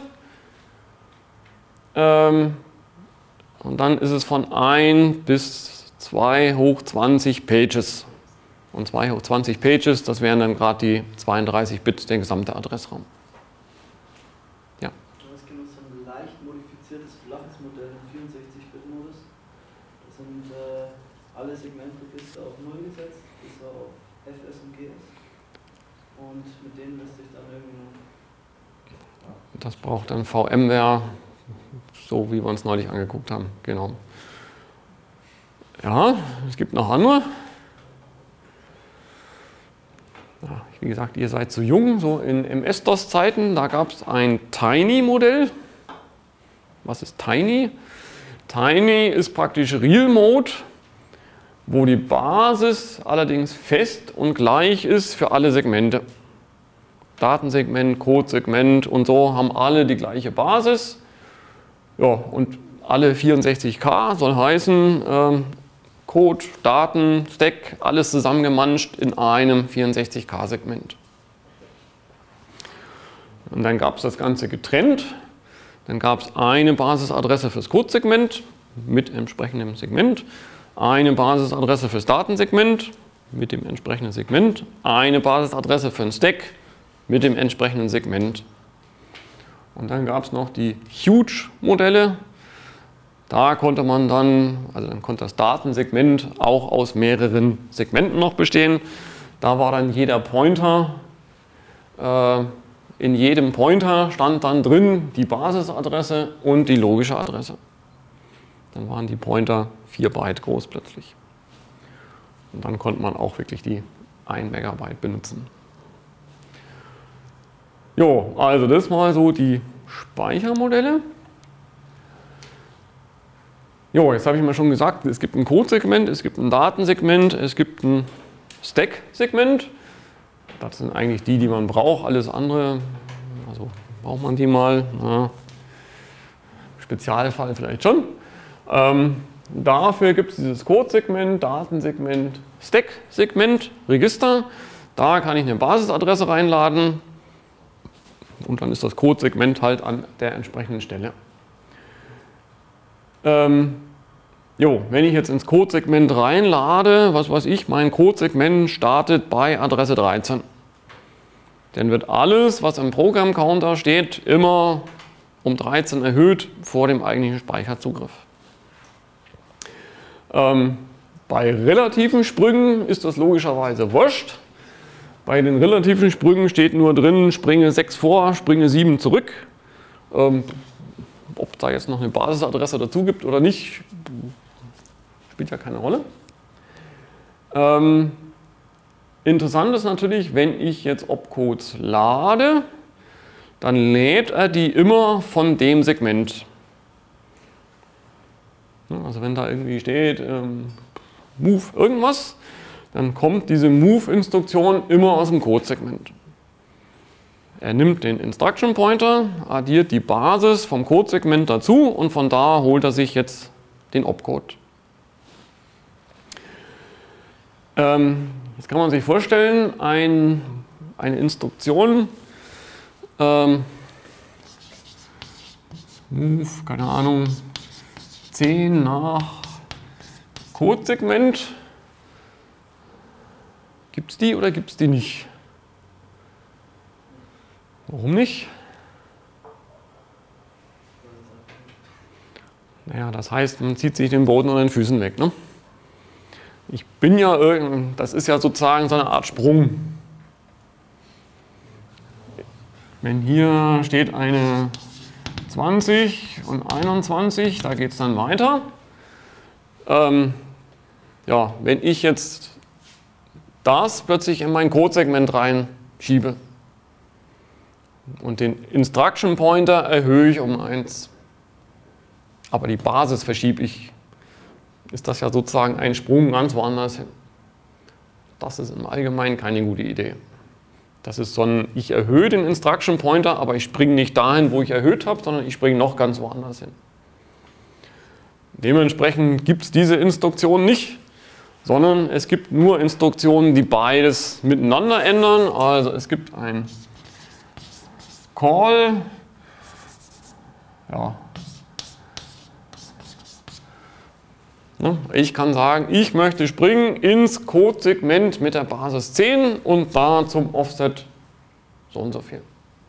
Ähm, und dann ist es von eins bis zwei hoch zwanzig Pages. Und zwei hoch zwanzig Pages, das wären dann gerade die zweiunddreißig Bit, der gesamte Adressraum. Ja. Es gibt so ein leicht modifiziertes flaches Modell im vierundsechzig-Bit-Modus. Da sind äh, alle Segmentregister auf null gesetzt, bis auf F S und G S. Und mit denen lässt sich dann irgendwie. Das braucht dann VMware, so wie wir uns neulich angeguckt haben. Genau. Ja, es gibt noch andere. Ja, wie gesagt, ihr seid zu jung, so in M S-DOS-Zeiten, da gab es ein Tiny-Modell. Was ist Tiny? Tiny ist praktisch Real-Mode, wo die Basis allerdings fest und gleich ist für alle Segmente. Datensegment, Codesegment und so haben alle die gleiche Basis. Ja, und alle vierundsechzig K soll heißen, ähm, Code, Daten, Stack, alles zusammengemanscht in einem vierundsechzig K-Segment. Und dann gab es das Ganze getrennt. Dann gab es eine Basisadresse fürs Codesegment mit entsprechendem Segment, eine Basisadresse fürs Datensegment mit dem entsprechenden Segment, eine Basisadresse für einen Stack mit dem entsprechenden Segment. Und dann gab es noch die Huge-Modelle. Da konnte man dann, also dann konnte das Datensegment auch aus mehreren Segmenten noch bestehen. Da war dann jeder Pointer, äh, in jedem Pointer stand dann drin die Basisadresse und die logische Adresse. Dann waren die Pointer vier Byte groß plötzlich. Und dann konnte man auch wirklich die ein Megabyte benutzen. Jo, also das mal so die Speichermodelle. Jo, jetzt habe ich mal schon gesagt, es gibt ein Codesegment, es gibt ein Datensegment, es gibt ein Stack-Segment. Das sind eigentlich die, die man braucht. Alles andere, also braucht man die mal. Na, Spezialfall vielleicht schon. Ähm, Dafür gibt es dieses Codesegment, Datensegment, Stack-Segment, Register. Da kann ich eine Basisadresse reinladen und dann ist das Codesegment halt an der entsprechenden Stelle. Ähm, jo, wenn ich jetzt ins Codesegment reinlade, was weiß ich, mein Codesegment startet bei Adresse dreizehn. Dann wird alles, was im Programm-Counter steht, immer um dreizehn erhöht vor dem eigentlichen Speicherzugriff. Ähm, bei relativen Sprüngen ist das logischerweise wurscht. Bei den relativen Sprüngen steht nur drin, springe sechs vor, springe sieben zurück. Ähm, ob da jetzt noch eine Basisadresse dazu gibt oder nicht, spielt ja keine Rolle. Ähm, interessant ist natürlich, wenn ich jetzt Opcodes lade, dann lädt er die immer von dem Segment. Also wenn da irgendwie steht, ähm, move irgendwas, dann kommt diese Move-Instruktion immer aus dem Codesegment. Er nimmt den Instruction Pointer, addiert die Basis vom Codesegment dazu und von da holt er sich jetzt den Opcode. Ähm, jetzt kann man sich vorstellen, ein, eine Instruktion, ähm, Move, keine Ahnung, zehn nach Codesegment. Gibt es die oder gibt es die nicht? Warum nicht? Naja, das heißt, man zieht sich den Boden unter den Füßen weg. Ne? Ich bin ja irgend, das ist ja sozusagen so eine Art Sprung. Wenn hier steht eine zwanzig und einundzwanzig, da geht es dann weiter. Ähm, ja, wenn ich jetzt das plötzlich in mein Codesegment reinschiebe und den Instruction Pointer erhöhe ich um eins, aber die Basis verschiebe ich, ist das ja sozusagen ein Sprung ganz woanders hin. Das ist im Allgemeinen keine gute Idee. Das ist so ein, ich erhöhe den Instruction Pointer, aber ich springe nicht dahin, wo ich erhöht habe, sondern ich springe noch ganz woanders hin. Dementsprechend gibt es diese Instruktion nicht, sondern es gibt nur Instruktionen, die beides miteinander ändern. Also es gibt ein Call, ja. Ich kann sagen, ich möchte springen ins Codesegment mit der Basis zehn und da zum Offset so und so viel.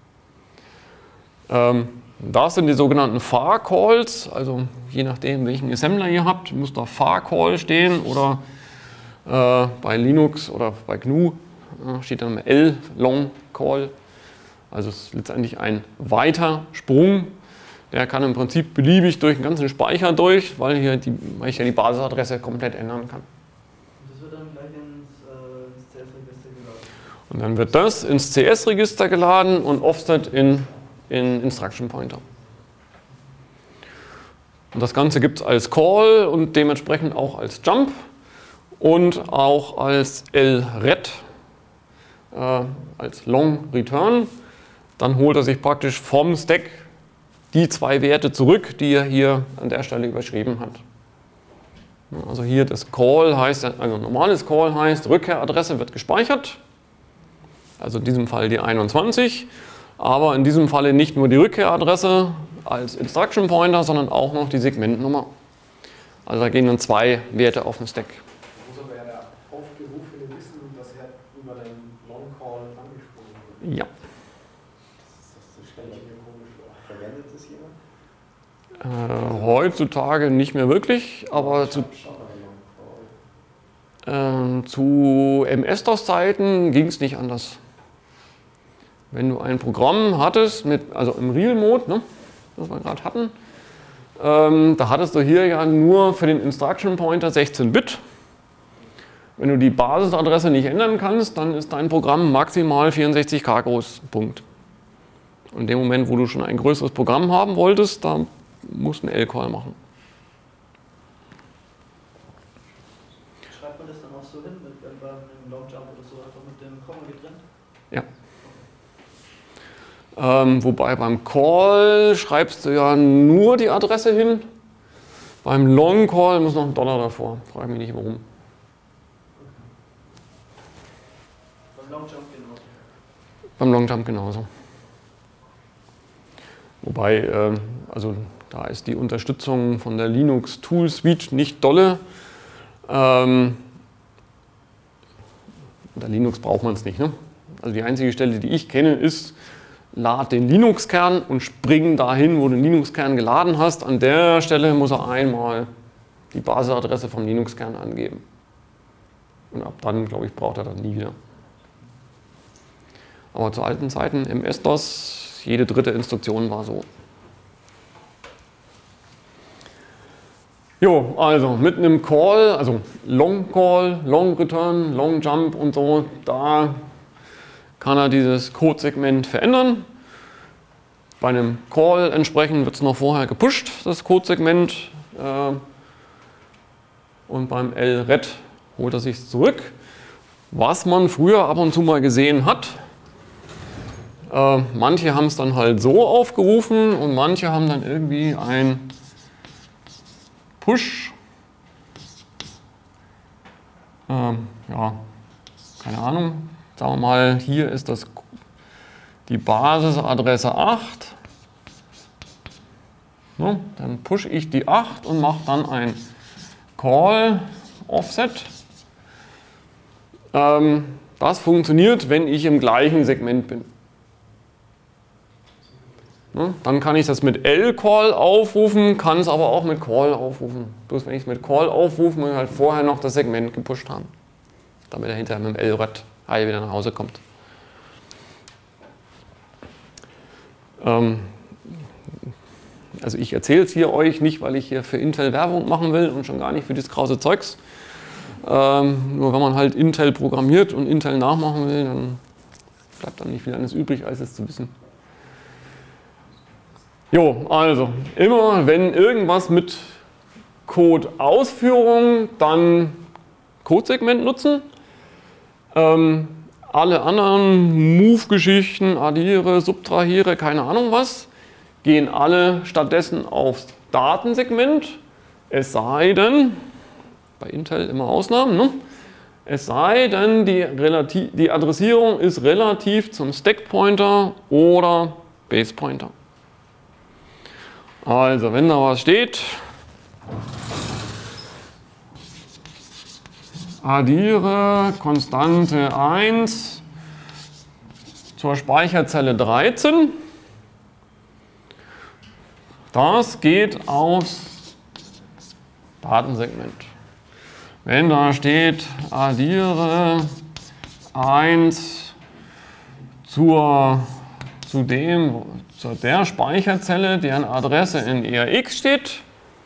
Ähm, das sind die sogenannten Far-Calls, also je nachdem, welchen Assembler ihr habt, muss da Far-Call stehen oder äh, bei Linux oder bei G N U äh, steht dann L-Long-Call. Also es ist letztendlich ein weiter Sprung. Der kann im Prinzip beliebig durch den ganzen Speicher durch, weil, hier die, weil ich ja die Basisadresse komplett ändern kann. Und das wird dann gleich ins, äh, ins C S-Register geladen? Und dann wird das ins C S-Register geladen und Offset in, in Instruction Pointer. Und das Ganze gibt es als Call und dementsprechend auch als Jump und auch als L-Ret, äh, als Long Return. Dann holt er sich praktisch vom Stack die zwei Werte zurück, die er hier an der Stelle überschrieben hat. Also hier das Call heißt, also normales Call heißt, Rückkehradresse wird gespeichert, also in diesem Fall die einundzwanzig, aber in diesem Falle nicht nur die Rückkehradresse als Instruction Pointer, sondern auch noch die Segmentnummer. Also da gehen dann zwei Werte auf den Stack. Da muss aber ja der Aufgerufene wissen, dass er über den Long Call angesprochen wird. Ja. Verwendet das jemand? Äh, heutzutage nicht mehr wirklich, aber zu, äh, zu M S-DOS-Zeiten ging es nicht anders. Wenn du ein Programm hattest, mit, also im Real-Mode, ne, das wir gerade hatten, ähm, da hattest du hier ja nur für den Instruction Pointer sechzehn Bit. Wenn du die Basisadresse nicht ändern kannst, dann ist dein Programm maximal vierundsechzig K groß. Punkt. Und in dem Moment, wo du schon ein größeres Programm haben wolltest, da musst du einen L-Call machen. Schreibt man das dann auch so hin, mit, beim Long Jump oder so, einfach mit dem Komma getrennt? Ja. Ähm, wobei beim Call schreibst du ja nur die Adresse hin. Beim Long Call muss noch ein Dollar davor. Frage mich nicht warum. Beim Long Jump genauso. Beim Long Jump genauso. Wobei, äh, also da ist die Unterstützung von der Linux Tool Suite nicht dolle. Ähm, unter Linux braucht man es nicht. Ne? Also die einzige Stelle, die ich kenne, ist, lad den Linux-Kern und spring dahin, wo du den Linux-Kern geladen hast. An der Stelle muss er einmal die Basisadresse vom Linux-Kern angeben. Und ab dann, glaube ich, braucht er das nie wieder. Aber zu alten Zeiten im M S-DOS, jede dritte Instruktion war so. Jo, also mit einem Call, also Long Call, Long Return, Long Jump und so, da kann er dieses Codesegment verändern. Bei einem Call entsprechend wird es noch vorher gepusht, das Codesegment. Äh, und beim L R E D holt er sich zurück. Was man früher ab und zu mal gesehen hat, äh, manche haben es dann halt so aufgerufen und manche haben dann irgendwie ein Push, ähm, ja, keine Ahnung, sagen wir mal, hier ist das die Basisadresse acht. So, dann pushe ich die acht und mache dann ein Call Offset. Ähm, das funktioniert, wenn ich im gleichen Segment bin. Ne? Dann kann ich das mit L-Call aufrufen, kann es aber auch mit Call aufrufen. Bloß wenn ich es mit Call aufrufe, muss ich halt vorher noch das Segment gepusht haben, damit er hinterher mit dem L R E D wieder nach Hause kommt. Ähm, also ich erzähle es hier euch nicht, weil ich hier für Intel Werbung machen will und schon gar nicht für das krause Zeugs. Ähm, nur wenn man halt Intel programmiert und Intel nachmachen will, dann bleibt dann nicht viel anderes übrig, als es zu wissen. Jo, also immer wenn irgendwas mit Code-Ausführung, dann Codesegment nutzen. Ähm, alle anderen Move-Geschichten, addiere, subtrahiere, keine Ahnung was, gehen alle stattdessen aufs Datensegment. Es sei denn, bei Intel immer Ausnahmen, ne? Es sei denn, die, Relati- die Adressierung ist relativ zum Stack-Pointer oder Base-Pointer. Also, wenn da was steht, addiere Konstante eins zur Speicherzelle dreizehn. Das geht aufs Datensegment. Wenn da steht, addiere eins zur, zu dem, zu der Speicherzelle, deren Adresse in E R X steht,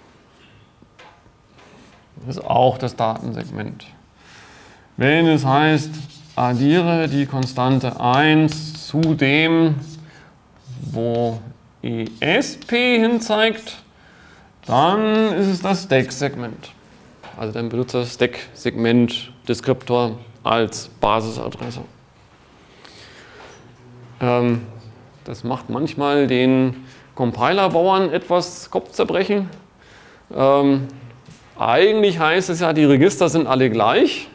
ist auch das Datensegment. Wenn es heißt, addiere die Konstante eins zu dem, wo E S P hinzeigt, dann ist es das Stack-Segment. Also dann benutzt das Stack-Segment-Deskriptor als Basisadresse. Ähm, das macht manchmal den Compiler-Bauern etwas Kopfzerbrechen. Ähm, eigentlich heißt es ja, die Register sind alle gleich,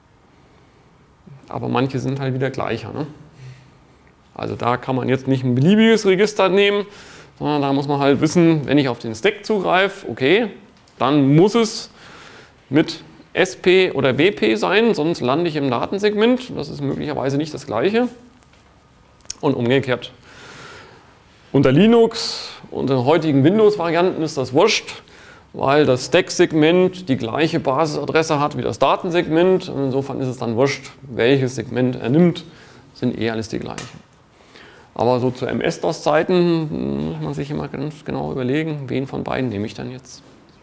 aber manche sind halt wieder gleicher. Ne? Also da kann man jetzt nicht ein beliebiges Register nehmen, sondern da muss man halt wissen, wenn ich auf den Stack zugreife, okay, dann muss es mit S P oder W P sein, sonst lande ich im Datensegment. Das ist möglicherweise nicht das gleiche. Und umgekehrt. Unter Linux, unter heutigen Windows-Varianten ist das wurscht, weil das Stack-Segment die gleiche Basisadresse hat wie das Datensegment. Und insofern ist es dann wurscht, welches Segment er nimmt, sind eh alles die gleichen. Aber so zu M S-DOS-Zeiten muss man sich immer ganz genau überlegen, wen von beiden nehme ich dann jetzt.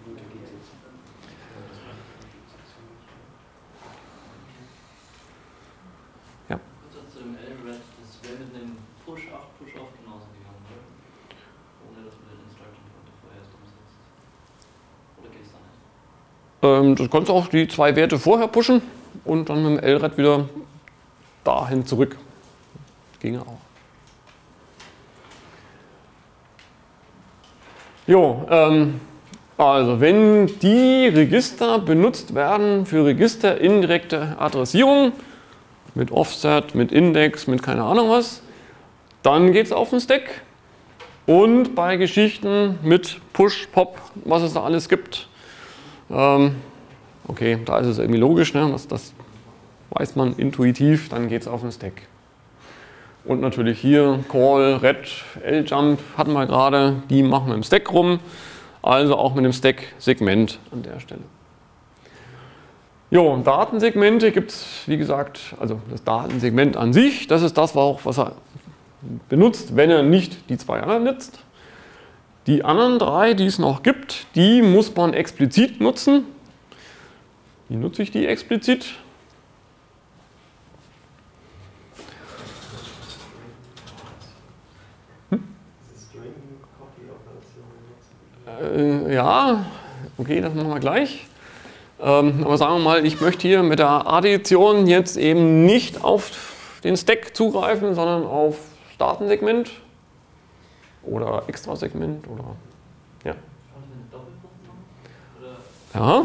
Ja. Zu dem L R E D, das wäre mit einem Push-Off, Push-Off genauso gegangen, oder? Ohne dass man den Instruction-Pointer vorher erst umsetzt. Oder geht es da nicht? Ähm, das kannst du auch die zwei Werte vorher pushen und dann mit dem L R E D wieder dahin zurück. Ginge auch. Jo, ähm, Also, wenn die Register benutzt werden für Register indirekte Adressierung, mit Offset, mit Index, mit keine Ahnung was, dann geht es auf den Stack. Und bei Geschichten mit Push, Pop, was es da alles gibt, ähm, okay, da ist es irgendwie logisch, ne? das, das weiß man intuitiv, dann geht es auf den Stack. Und natürlich hier Call, Red, L-Jump hatten wir gerade, die machen im Stack rum, also auch mit dem Stack-Segment an der Stelle. Jo, Datensegmente gibt es, wie gesagt, also das Datensegment an sich, das ist das, was er benutzt, wenn er nicht die zwei anderen nutzt. Die anderen drei, die es noch gibt, die muss man explizit nutzen. Wie nutze ich die explizit? Äh, ja, okay, das machen wir gleich. Ähm, aber sagen wir mal, ich möchte hier mit der Addition jetzt eben nicht auf den Stack zugreifen, sondern auf Datensegment oder Extrasegment oder ja. Ja.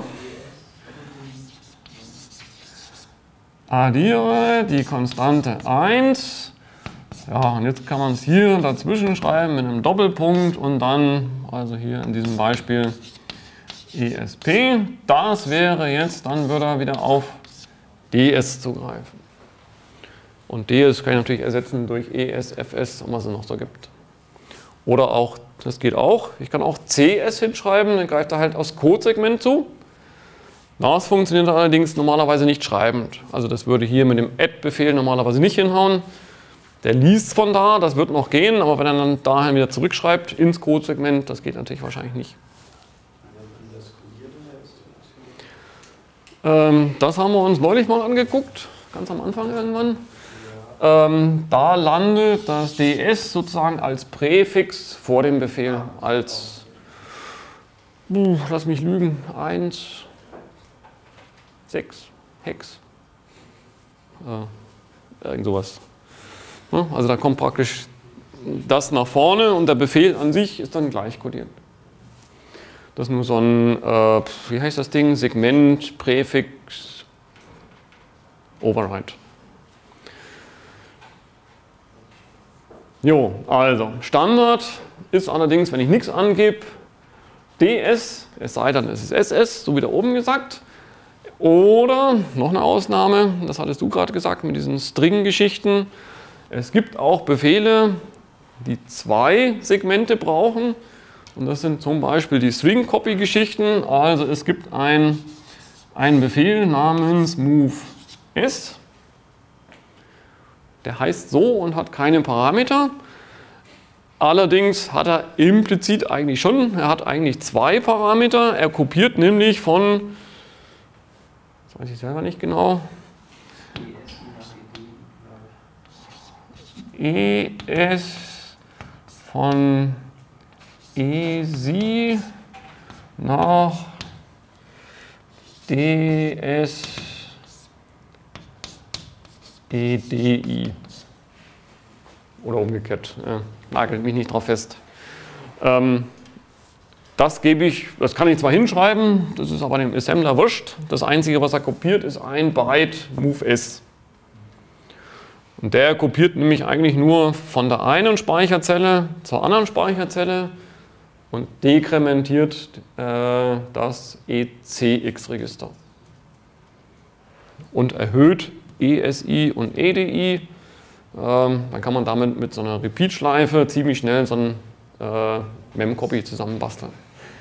Addiere die Konstante eins. Ja, und jetzt kann man es hier dazwischen schreiben mit einem Doppelpunkt und dann, also hier in diesem Beispiel, E S P. Das wäre jetzt, dann würde er wieder auf D S zugreifen. Und D S kann ich natürlich ersetzen durch E S, F S und was es noch so gibt. Oder auch, das geht auch, ich kann auch C S hinschreiben, dann greift er halt aufs Codesegment zu. Das funktioniert allerdings normalerweise nicht schreibend. Also das würde hier mit dem Add-Befehl normalerweise nicht hinhauen. Der liest von da, das wird noch gehen, aber wenn er dann dahin wieder zurückschreibt ins Codesegment, das geht natürlich wahrscheinlich nicht. Ähm, das haben wir uns neulich mal angeguckt, ganz am Anfang irgendwann. Ähm, da landet das D S sozusagen als Präfix vor dem Befehl, als, uh, lass mich lügen, eins, sechs, Hex, äh, irgend sowas. Ja, also da kommt praktisch das nach vorne und der Befehl an sich ist dann gleich kodiert. Das ist nur so ein, äh, wie heißt das Ding, Segment, Präfix, Override. Jo, also Standard ist allerdings, wenn ich nichts angebe, D S, es sei denn, es ist S S, so wie da oben gesagt. Oder, noch eine Ausnahme, das hattest du gerade gesagt mit diesen String-Geschichten. Es gibt auch Befehle, die zwei Segmente brauchen. Und das sind zum Beispiel die String-Copy-Geschichten. Also es gibt ein, einen Befehl namens moveS. Der heißt so und hat keine Parameter. Allerdings hat er implizit eigentlich schon, er hat eigentlich zwei Parameter. Er kopiert nämlich von, das weiß ich selber nicht genau, E S von E S I nach D S E D I. Oder umgekehrt, ja, nagelt mich nicht drauf fest. Ähm, das gebe ich, das kann ich zwar hinschreiben, das ist aber dem Assembler wurscht. Das Einzige, was er kopiert, ist ein Byte moveS. Und der kopiert nämlich eigentlich nur von der einen Speicherzelle zur anderen Speicherzelle und dekrementiert äh, das E C X-Register. Und erhöht E S I und E D I. Ähm, dann kann man damit mit so einer Repeat-Schleife ziemlich schnell so ein äh, Mem-Copy zusammenbasteln.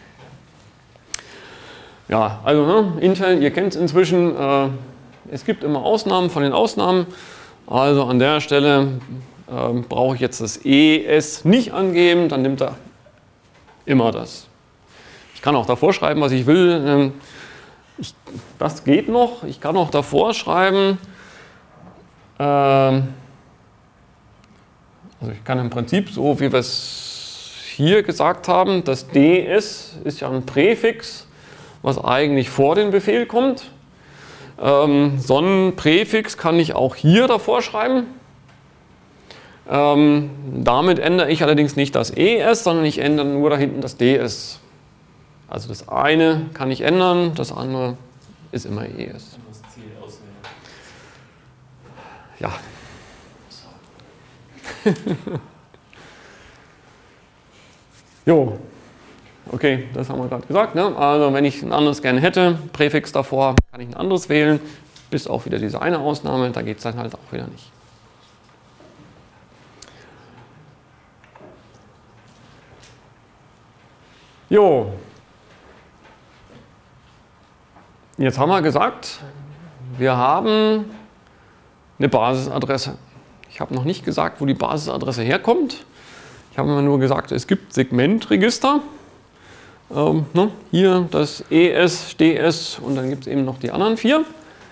Ja, also ne, Intel, ihr kennt es inzwischen, äh, es gibt immer Ausnahmen von den Ausnahmen. Also an der Stelle äh, brauche ich jetzt das E S nicht angeben, dann nimmt er immer das. Ich kann auch davor schreiben, was ich will. Ähm, ich, das geht noch. Ich kann auch davor schreiben, ähm, also ich kann im Prinzip, so wie wir es hier gesagt haben, das D S ist ja ein Präfix, was eigentlich vor den Befehl kommt. Ähm, so einen Präfix kann ich auch hier davor schreiben. Ähm, damit ändere ich allerdings nicht das E S, sondern ich ändere nur da hinten das D S. Also das eine kann ich ändern, das andere ist immer E S. Anderes Ziel auswählen. Ja. Jo, okay, das haben wir gerade gesagt. Ne? Also wenn ich ein anderes gerne hätte, Präfix davor, kann ich ein anderes wählen, bis auf wieder diese eine Ausnahme, da geht es dann halt auch wieder nicht. Jo, jetzt haben wir gesagt, wir haben eine Basisadresse. Ich habe noch nicht gesagt, wo die Basisadresse herkommt. Ich habe immer nur gesagt, es gibt Segmentregister. Ähm, ne? Hier das E S, D S und dann gibt es eben noch die anderen vier.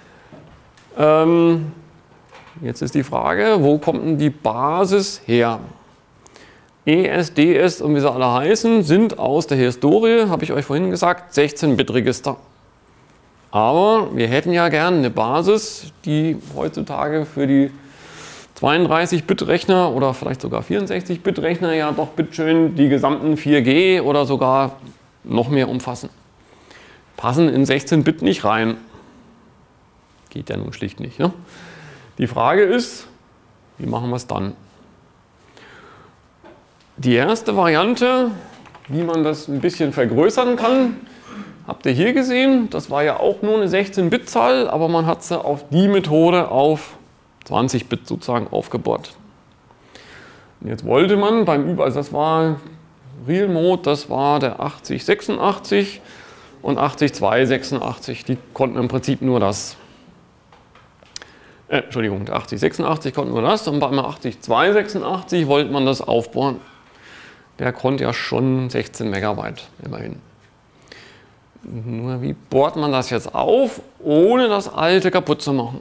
Ähm, jetzt ist die Frage, wo kommt denn die Basis her? E S, D S und wie sie alle heißen, sind aus der Historie, habe ich euch vorhin gesagt, sechzehn Bit Register. Aber wir hätten ja gern eine Basis, die heutzutage für die zweiunddreißig Bit Rechner oder vielleicht sogar vierundsechzig Bit Rechner ja doch bitteschön die gesamten vier G oder sogar noch mehr umfassen. Passen in sechzehn Bit nicht rein. Geht ja nun schlicht nicht. Ne? Die Frage ist, wie machen wir es dann? Die erste Variante, wie man das ein bisschen vergrößern kann, habt ihr hier gesehen. Das war ja auch nur eine sechzehn Bit Zahl, aber man hat sie auf die Methode auf zwanzig Bit sozusagen aufgebohrt. Und jetzt wollte man beim Über, also das war Real Mode, das war der achtzig sechsundachtzig und achtzig zweihundertsechsundachtzig, die konnten im Prinzip nur das. Äh, Entschuldigung, der achtzig sechsundachtzig konnte nur das und beim achtzig zweihundertsechsundachtzig wollte man das aufbohren. Der konnte ja schon sechzehn Megabyte, immerhin. Nur wie bohrt man das jetzt auf, ohne das alte kaputt zu machen?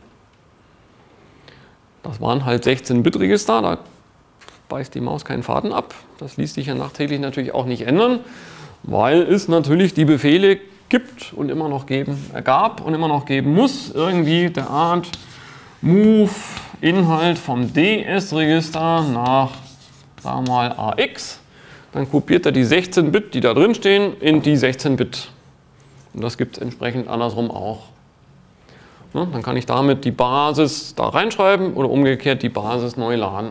Das waren halt sechzehn Bit Register, da beißt die Maus keinen Faden ab. Das ließ sich ja nachträglich natürlich auch nicht ändern, weil es natürlich die Befehle gibt und immer noch geben, äh, gab und immer noch geben muss. Irgendwie der Art Move Inhalt vom D S-Register nach, sagen wir mal, A X. Dann kopiert er die sechzehn Bit, die da drin stehen, in die sechzehn Bit. Und das gibt es entsprechend andersrum auch. Ja, dann kann ich damit die Basis da reinschreiben oder umgekehrt die Basis neu laden.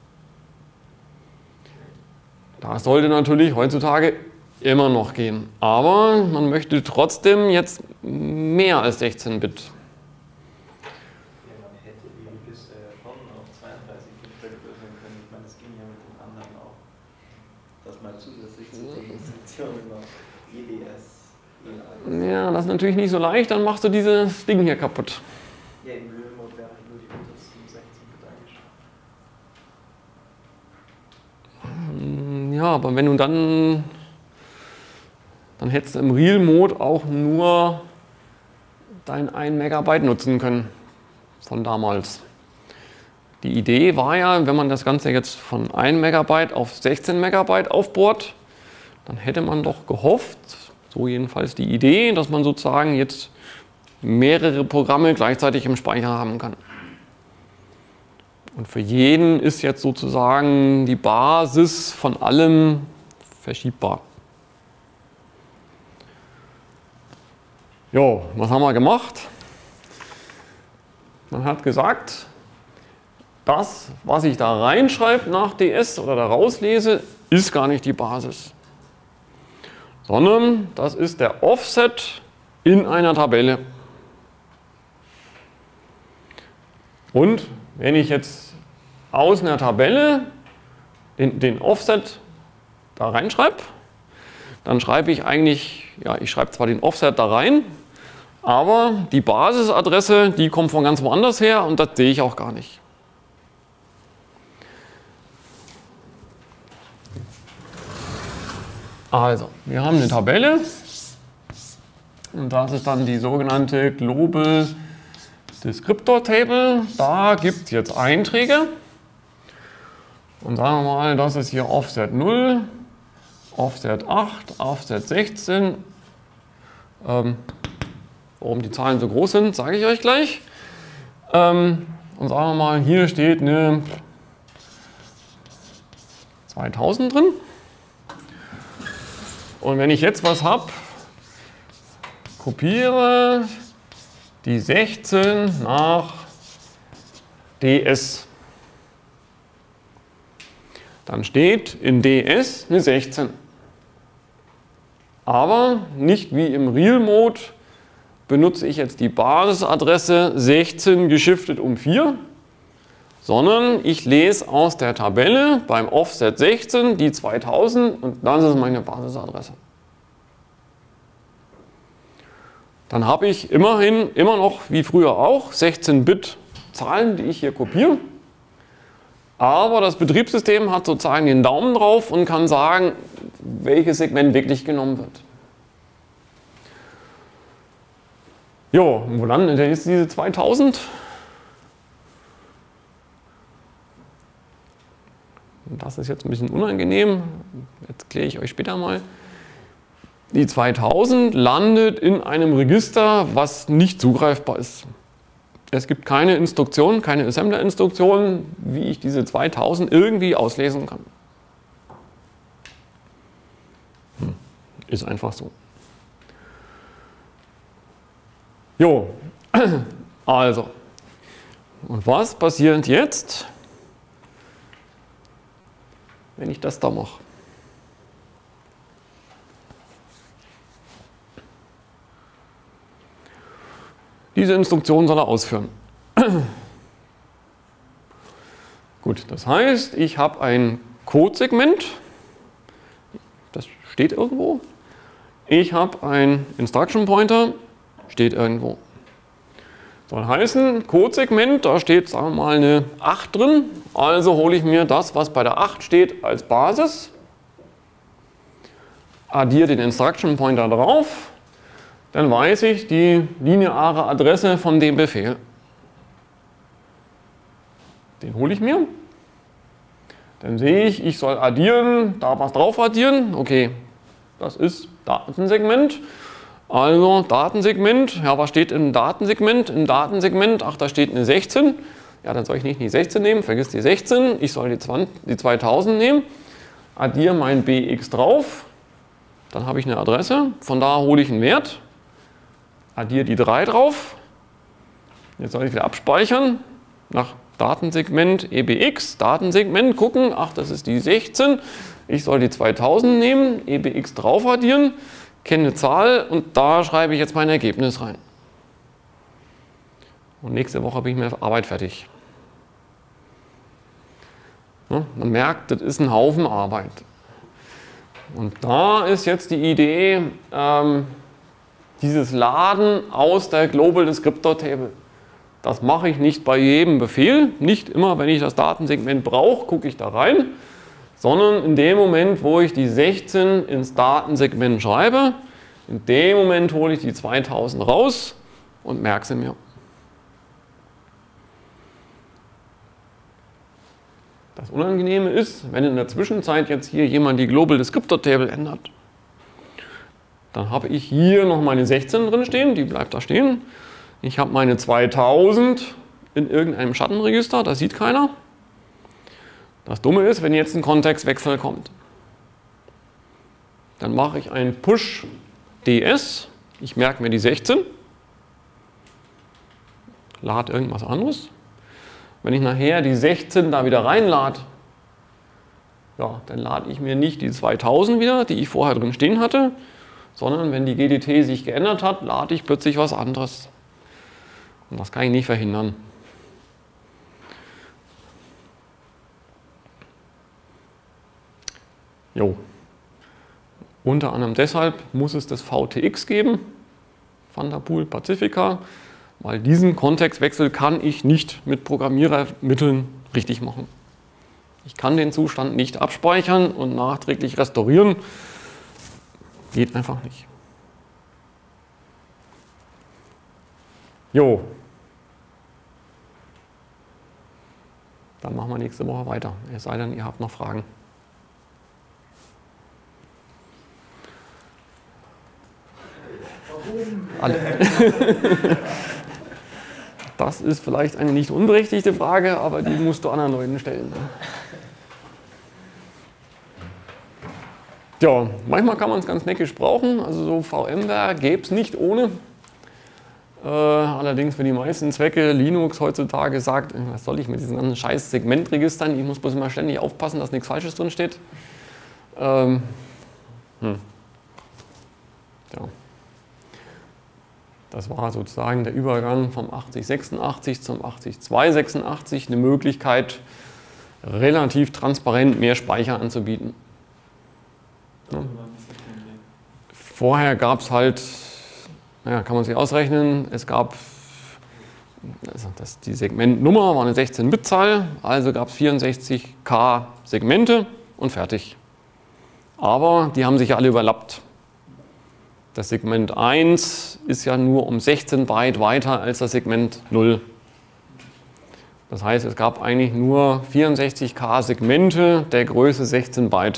Das sollte natürlich heutzutage immer noch gehen. Aber man möchte trotzdem jetzt mehr als sechzehn Bit. Ja, man hätte die Register ja schon auf zweiunddreißig Bit vergrößern können. Ich meine, das ging ja mit den anderen auch. Dass man zusätzlich zu den Instruktionen noch E D S. Ja, das ist natürlich nicht so leicht, dann machst du dieses Ding hier kaputt. Ja, im Real Mode wäre nur die untersten sechzehn Bit eingeschränkt. Ja, aber wenn du dann, dann hättest du im Real Mode auch nur dein ein Megabyte nutzen können von damals. Die Idee war ja, wenn man das Ganze jetzt von ein Megabyte auf sechzehn Megabyte aufbohrt, dann hätte man doch gehofft, so jedenfalls die Idee, dass man sozusagen jetzt mehrere Programme gleichzeitig im Speicher haben kann. Und für jeden ist jetzt sozusagen die Basis von allem verschiebbar. Jo, was haben wir gemacht? Man hat gesagt, das, was ich da reinschreibe nach D S oder da rauslese, ist gar nicht die Basis. Sondern das ist der Offset in einer Tabelle. Und wenn ich jetzt aus einer Tabelle den, den Offset da reinschreibe, dann schreibe ich eigentlich, ja, ich schreibe zwar den Offset da rein, aber die Basisadresse, die kommt von ganz woanders her und das sehe ich auch gar nicht. Also, wir haben eine Tabelle und das ist dann die sogenannte Global Descriptor Table. Da gibt es jetzt Einträge und sagen wir mal, das ist hier Offset null, Offset acht, Offset sechzehn. Ähm, warum die Zahlen so groß sind, sage ich euch gleich. Ähm, und sagen wir mal, hier steht eine zweitausend drin. Und wenn ich jetzt was habe, kopiere die sechzehn nach D S. Dann steht in D S eine sechzehn. Aber nicht wie im Real-Mode benutze ich jetzt die Basisadresse sechzehn geschiftet um vier, sondern ich lese aus der Tabelle beim Offset sechzehn die zweitausend und das ist meine Basisadresse. Dann habe ich immerhin immer noch wie früher auch sechzehn Bit Zahlen, die ich hier kopiere. Aber das Betriebssystem hat sozusagen den Daumen drauf und kann sagen, welches Segment wirklich genommen wird. Jo, wo landet denn jetzt diese zweitausend? Das ist jetzt ein bisschen unangenehm. Jetzt kläre ich euch später mal. Die zweitausend landet in einem Register, was nicht zugreifbar ist. Es gibt keine Instruktion, keine Assembler-Instruktion, wie ich diese zweitausend irgendwie auslesen kann. Hm. Ist einfach so. Jo, also, und was passiert jetzt, wenn ich das da mache? Diese Instruktion soll er ausführen. Gut, das heißt, ich habe ein Codesegment, das steht irgendwo. Ich habe ein Instruction Pointer, steht irgendwo. Soll heißen, Codesegment, da steht, sagen wir mal, eine acht drin. Also hole ich mir das, was bei der acht steht, als Basis. Addiere den Instruction Pointer drauf. Dann weiß ich die lineare Adresse von dem Befehl. Den hole ich mir. Dann sehe ich, ich soll addieren, da was drauf addieren. Okay, das ist Datensegment. Also Datensegment, ja, was steht im Datensegment? Im Datensegment, ach, da steht eine sechzehn. Ja, dann soll ich nicht die sechzehn nehmen, vergiss die sechzehn. Ich soll die, zwanzig, die zweitausend nehmen, addiere mein B X drauf. Dann habe ich eine Adresse, von da hole ich einen Wert. Addiere die drei drauf. Jetzt soll ich wieder abspeichern. Nach Datensegment E B X, Datensegment gucken. Ach, das ist die sechzehn. Ich soll die zweitausend nehmen, E B X drauf addieren, kenne eine Zahl und da schreibe ich jetzt mein Ergebnis rein. Und nächste Woche bin ich mit der Arbeit fertig. Ja, man merkt, das ist ein Haufen Arbeit. Und da ist jetzt die Idee, ähm, dieses Laden aus der Global Descriptor Table. Das mache ich nicht bei jedem Befehl, nicht immer, wenn ich das Datensegment brauche, gucke ich da rein, sondern in dem Moment, wo ich die sechzehn ins Datensegment schreibe, in dem Moment hole ich die zweitausend raus und merke sie mir. Das Unangenehme ist, wenn in der Zwischenzeit jetzt hier jemand die Global Descriptor Table ändert. Dann habe ich hier noch meine sechzehn drin stehen, die bleibt da stehen. Ich habe meine zweitausend in irgendeinem Schattenregister, das sieht keiner. Das Dumme ist, wenn jetzt ein Kontextwechsel kommt. Dann mache ich einen Push D S, ich merke mir die sechzehn, lade irgendwas anderes. Wenn ich nachher die sechzehn da wieder reinlade, ja, dann lade ich mir nicht die zweitausend wieder, die ich vorher drin stehen hatte, sondern wenn die G D T sich geändert hat, lade ich plötzlich was anderes. Und das kann ich nicht verhindern. Jo. Unter anderem deshalb muss es das V T X geben, Van der Poel Pacifica, weil diesen Kontextwechsel kann ich nicht mit Programmierermitteln richtig machen. Ich kann den Zustand nicht abspeichern und nachträglich restaurieren. Geht einfach nicht. Jo. Dann machen wir nächste Woche weiter. Es sei denn, ihr habt noch Fragen. Alle. Das ist vielleicht eine nicht unberechtigte Frage, aber die musst du anderen Leuten stellen. Ja, manchmal kann man es ganz neckisch brauchen, also so VMware gäbe es nicht ohne. Äh, allerdings für die meisten Zwecke Linux heutzutage sagt, was soll ich mit diesen ganzen scheiß Segmentregistern, ich muss bloß immer ständig aufpassen, dass nichts Falsches drin steht. Ähm, hm. Ja. Das war sozusagen der Übergang vom achtzig sechsundachtzig zum achtzig zweihundertsechsundachtzig, eine Möglichkeit, relativ transparent mehr Speicher anzubieten. Ja. Vorher gab es halt, naja, kann man sich ausrechnen, es gab, also das, die Segmentnummer war eine sechzehn Bit Zahl, also gab es vierundsechzig K Segmente und fertig. Aber die haben sich ja alle überlappt. Das Segment eins ist ja nur um sechzehn Byte weiter als das Segment null. Das heißt, es gab eigentlich nur vierundsechzig K Segmente der Größe sechzehn Byte.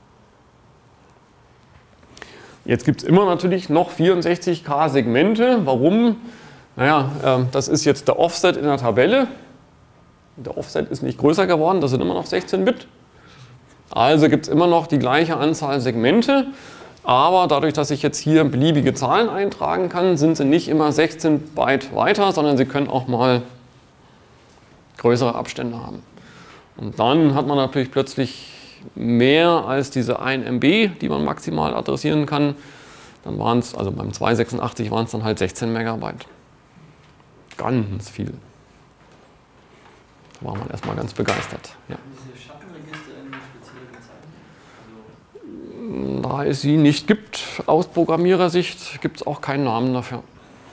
Jetzt gibt es immer natürlich noch vierundsechzig K Segmente. Warum? Naja, äh, das ist jetzt der Offset in der Tabelle. Der Offset ist nicht größer geworden, das sind immer noch sechzehn Bit. Also gibt es immer noch die gleiche Anzahl Segmente, aber dadurch, dass ich jetzt hier beliebige Zahlen eintragen kann, sind sie nicht immer sechzehn Byte weiter, sondern sie können auch mal größere Abstände haben. Und dann hat man natürlich plötzlich mehr als diese ein M B, die man maximal adressieren kann. Dann waren es, also beim zweihundertsechsundachtzig waren es dann halt sechzehn Megabyte. Ganz viel. Da war man erstmal ganz begeistert. Ja. Diese Schattenregister in spezielle Bezeichnung? Also da es sie nicht gibt, aus Programmierersicht, gibt es auch keinen Namen dafür.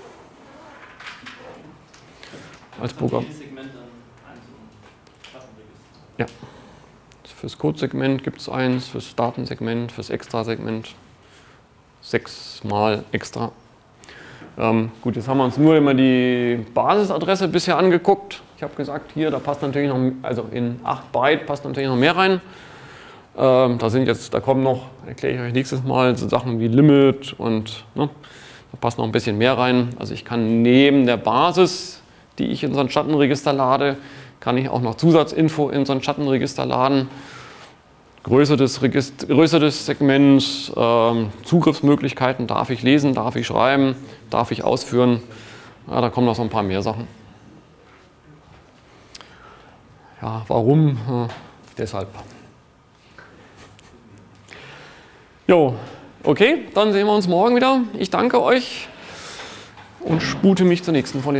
Als Programm. Ja. Fürs Codesegment gibt es eins, fürs Datensegment, fürs Extrasegment. Sechsmal extra. Ähm, gut, jetzt haben wir uns nur immer die Basisadresse bisher angeguckt. Ich habe gesagt, hier, da passt natürlich noch, also in acht Byte passt natürlich noch mehr rein. Ähm, da sind jetzt, da kommen noch, erkläre ich euch nächstes Mal, so Sachen wie Limit und ne, da passt noch ein bisschen mehr rein. Also ich kann neben der Basis, die ich in so ein Schattenregister lade, kann ich auch noch Zusatzinfo in so ein Schattenregister laden. Größe des, Regist- Größe des Segments, ähm, Zugriffsmöglichkeiten, darf ich lesen, darf ich schreiben, darf ich ausführen. Ja, da kommen noch so ein paar mehr Sachen. Ja, warum? Äh, deshalb. Jo, okay, dann sehen wir uns morgen wieder. Ich danke euch und spute mich zur nächsten Vorlesung.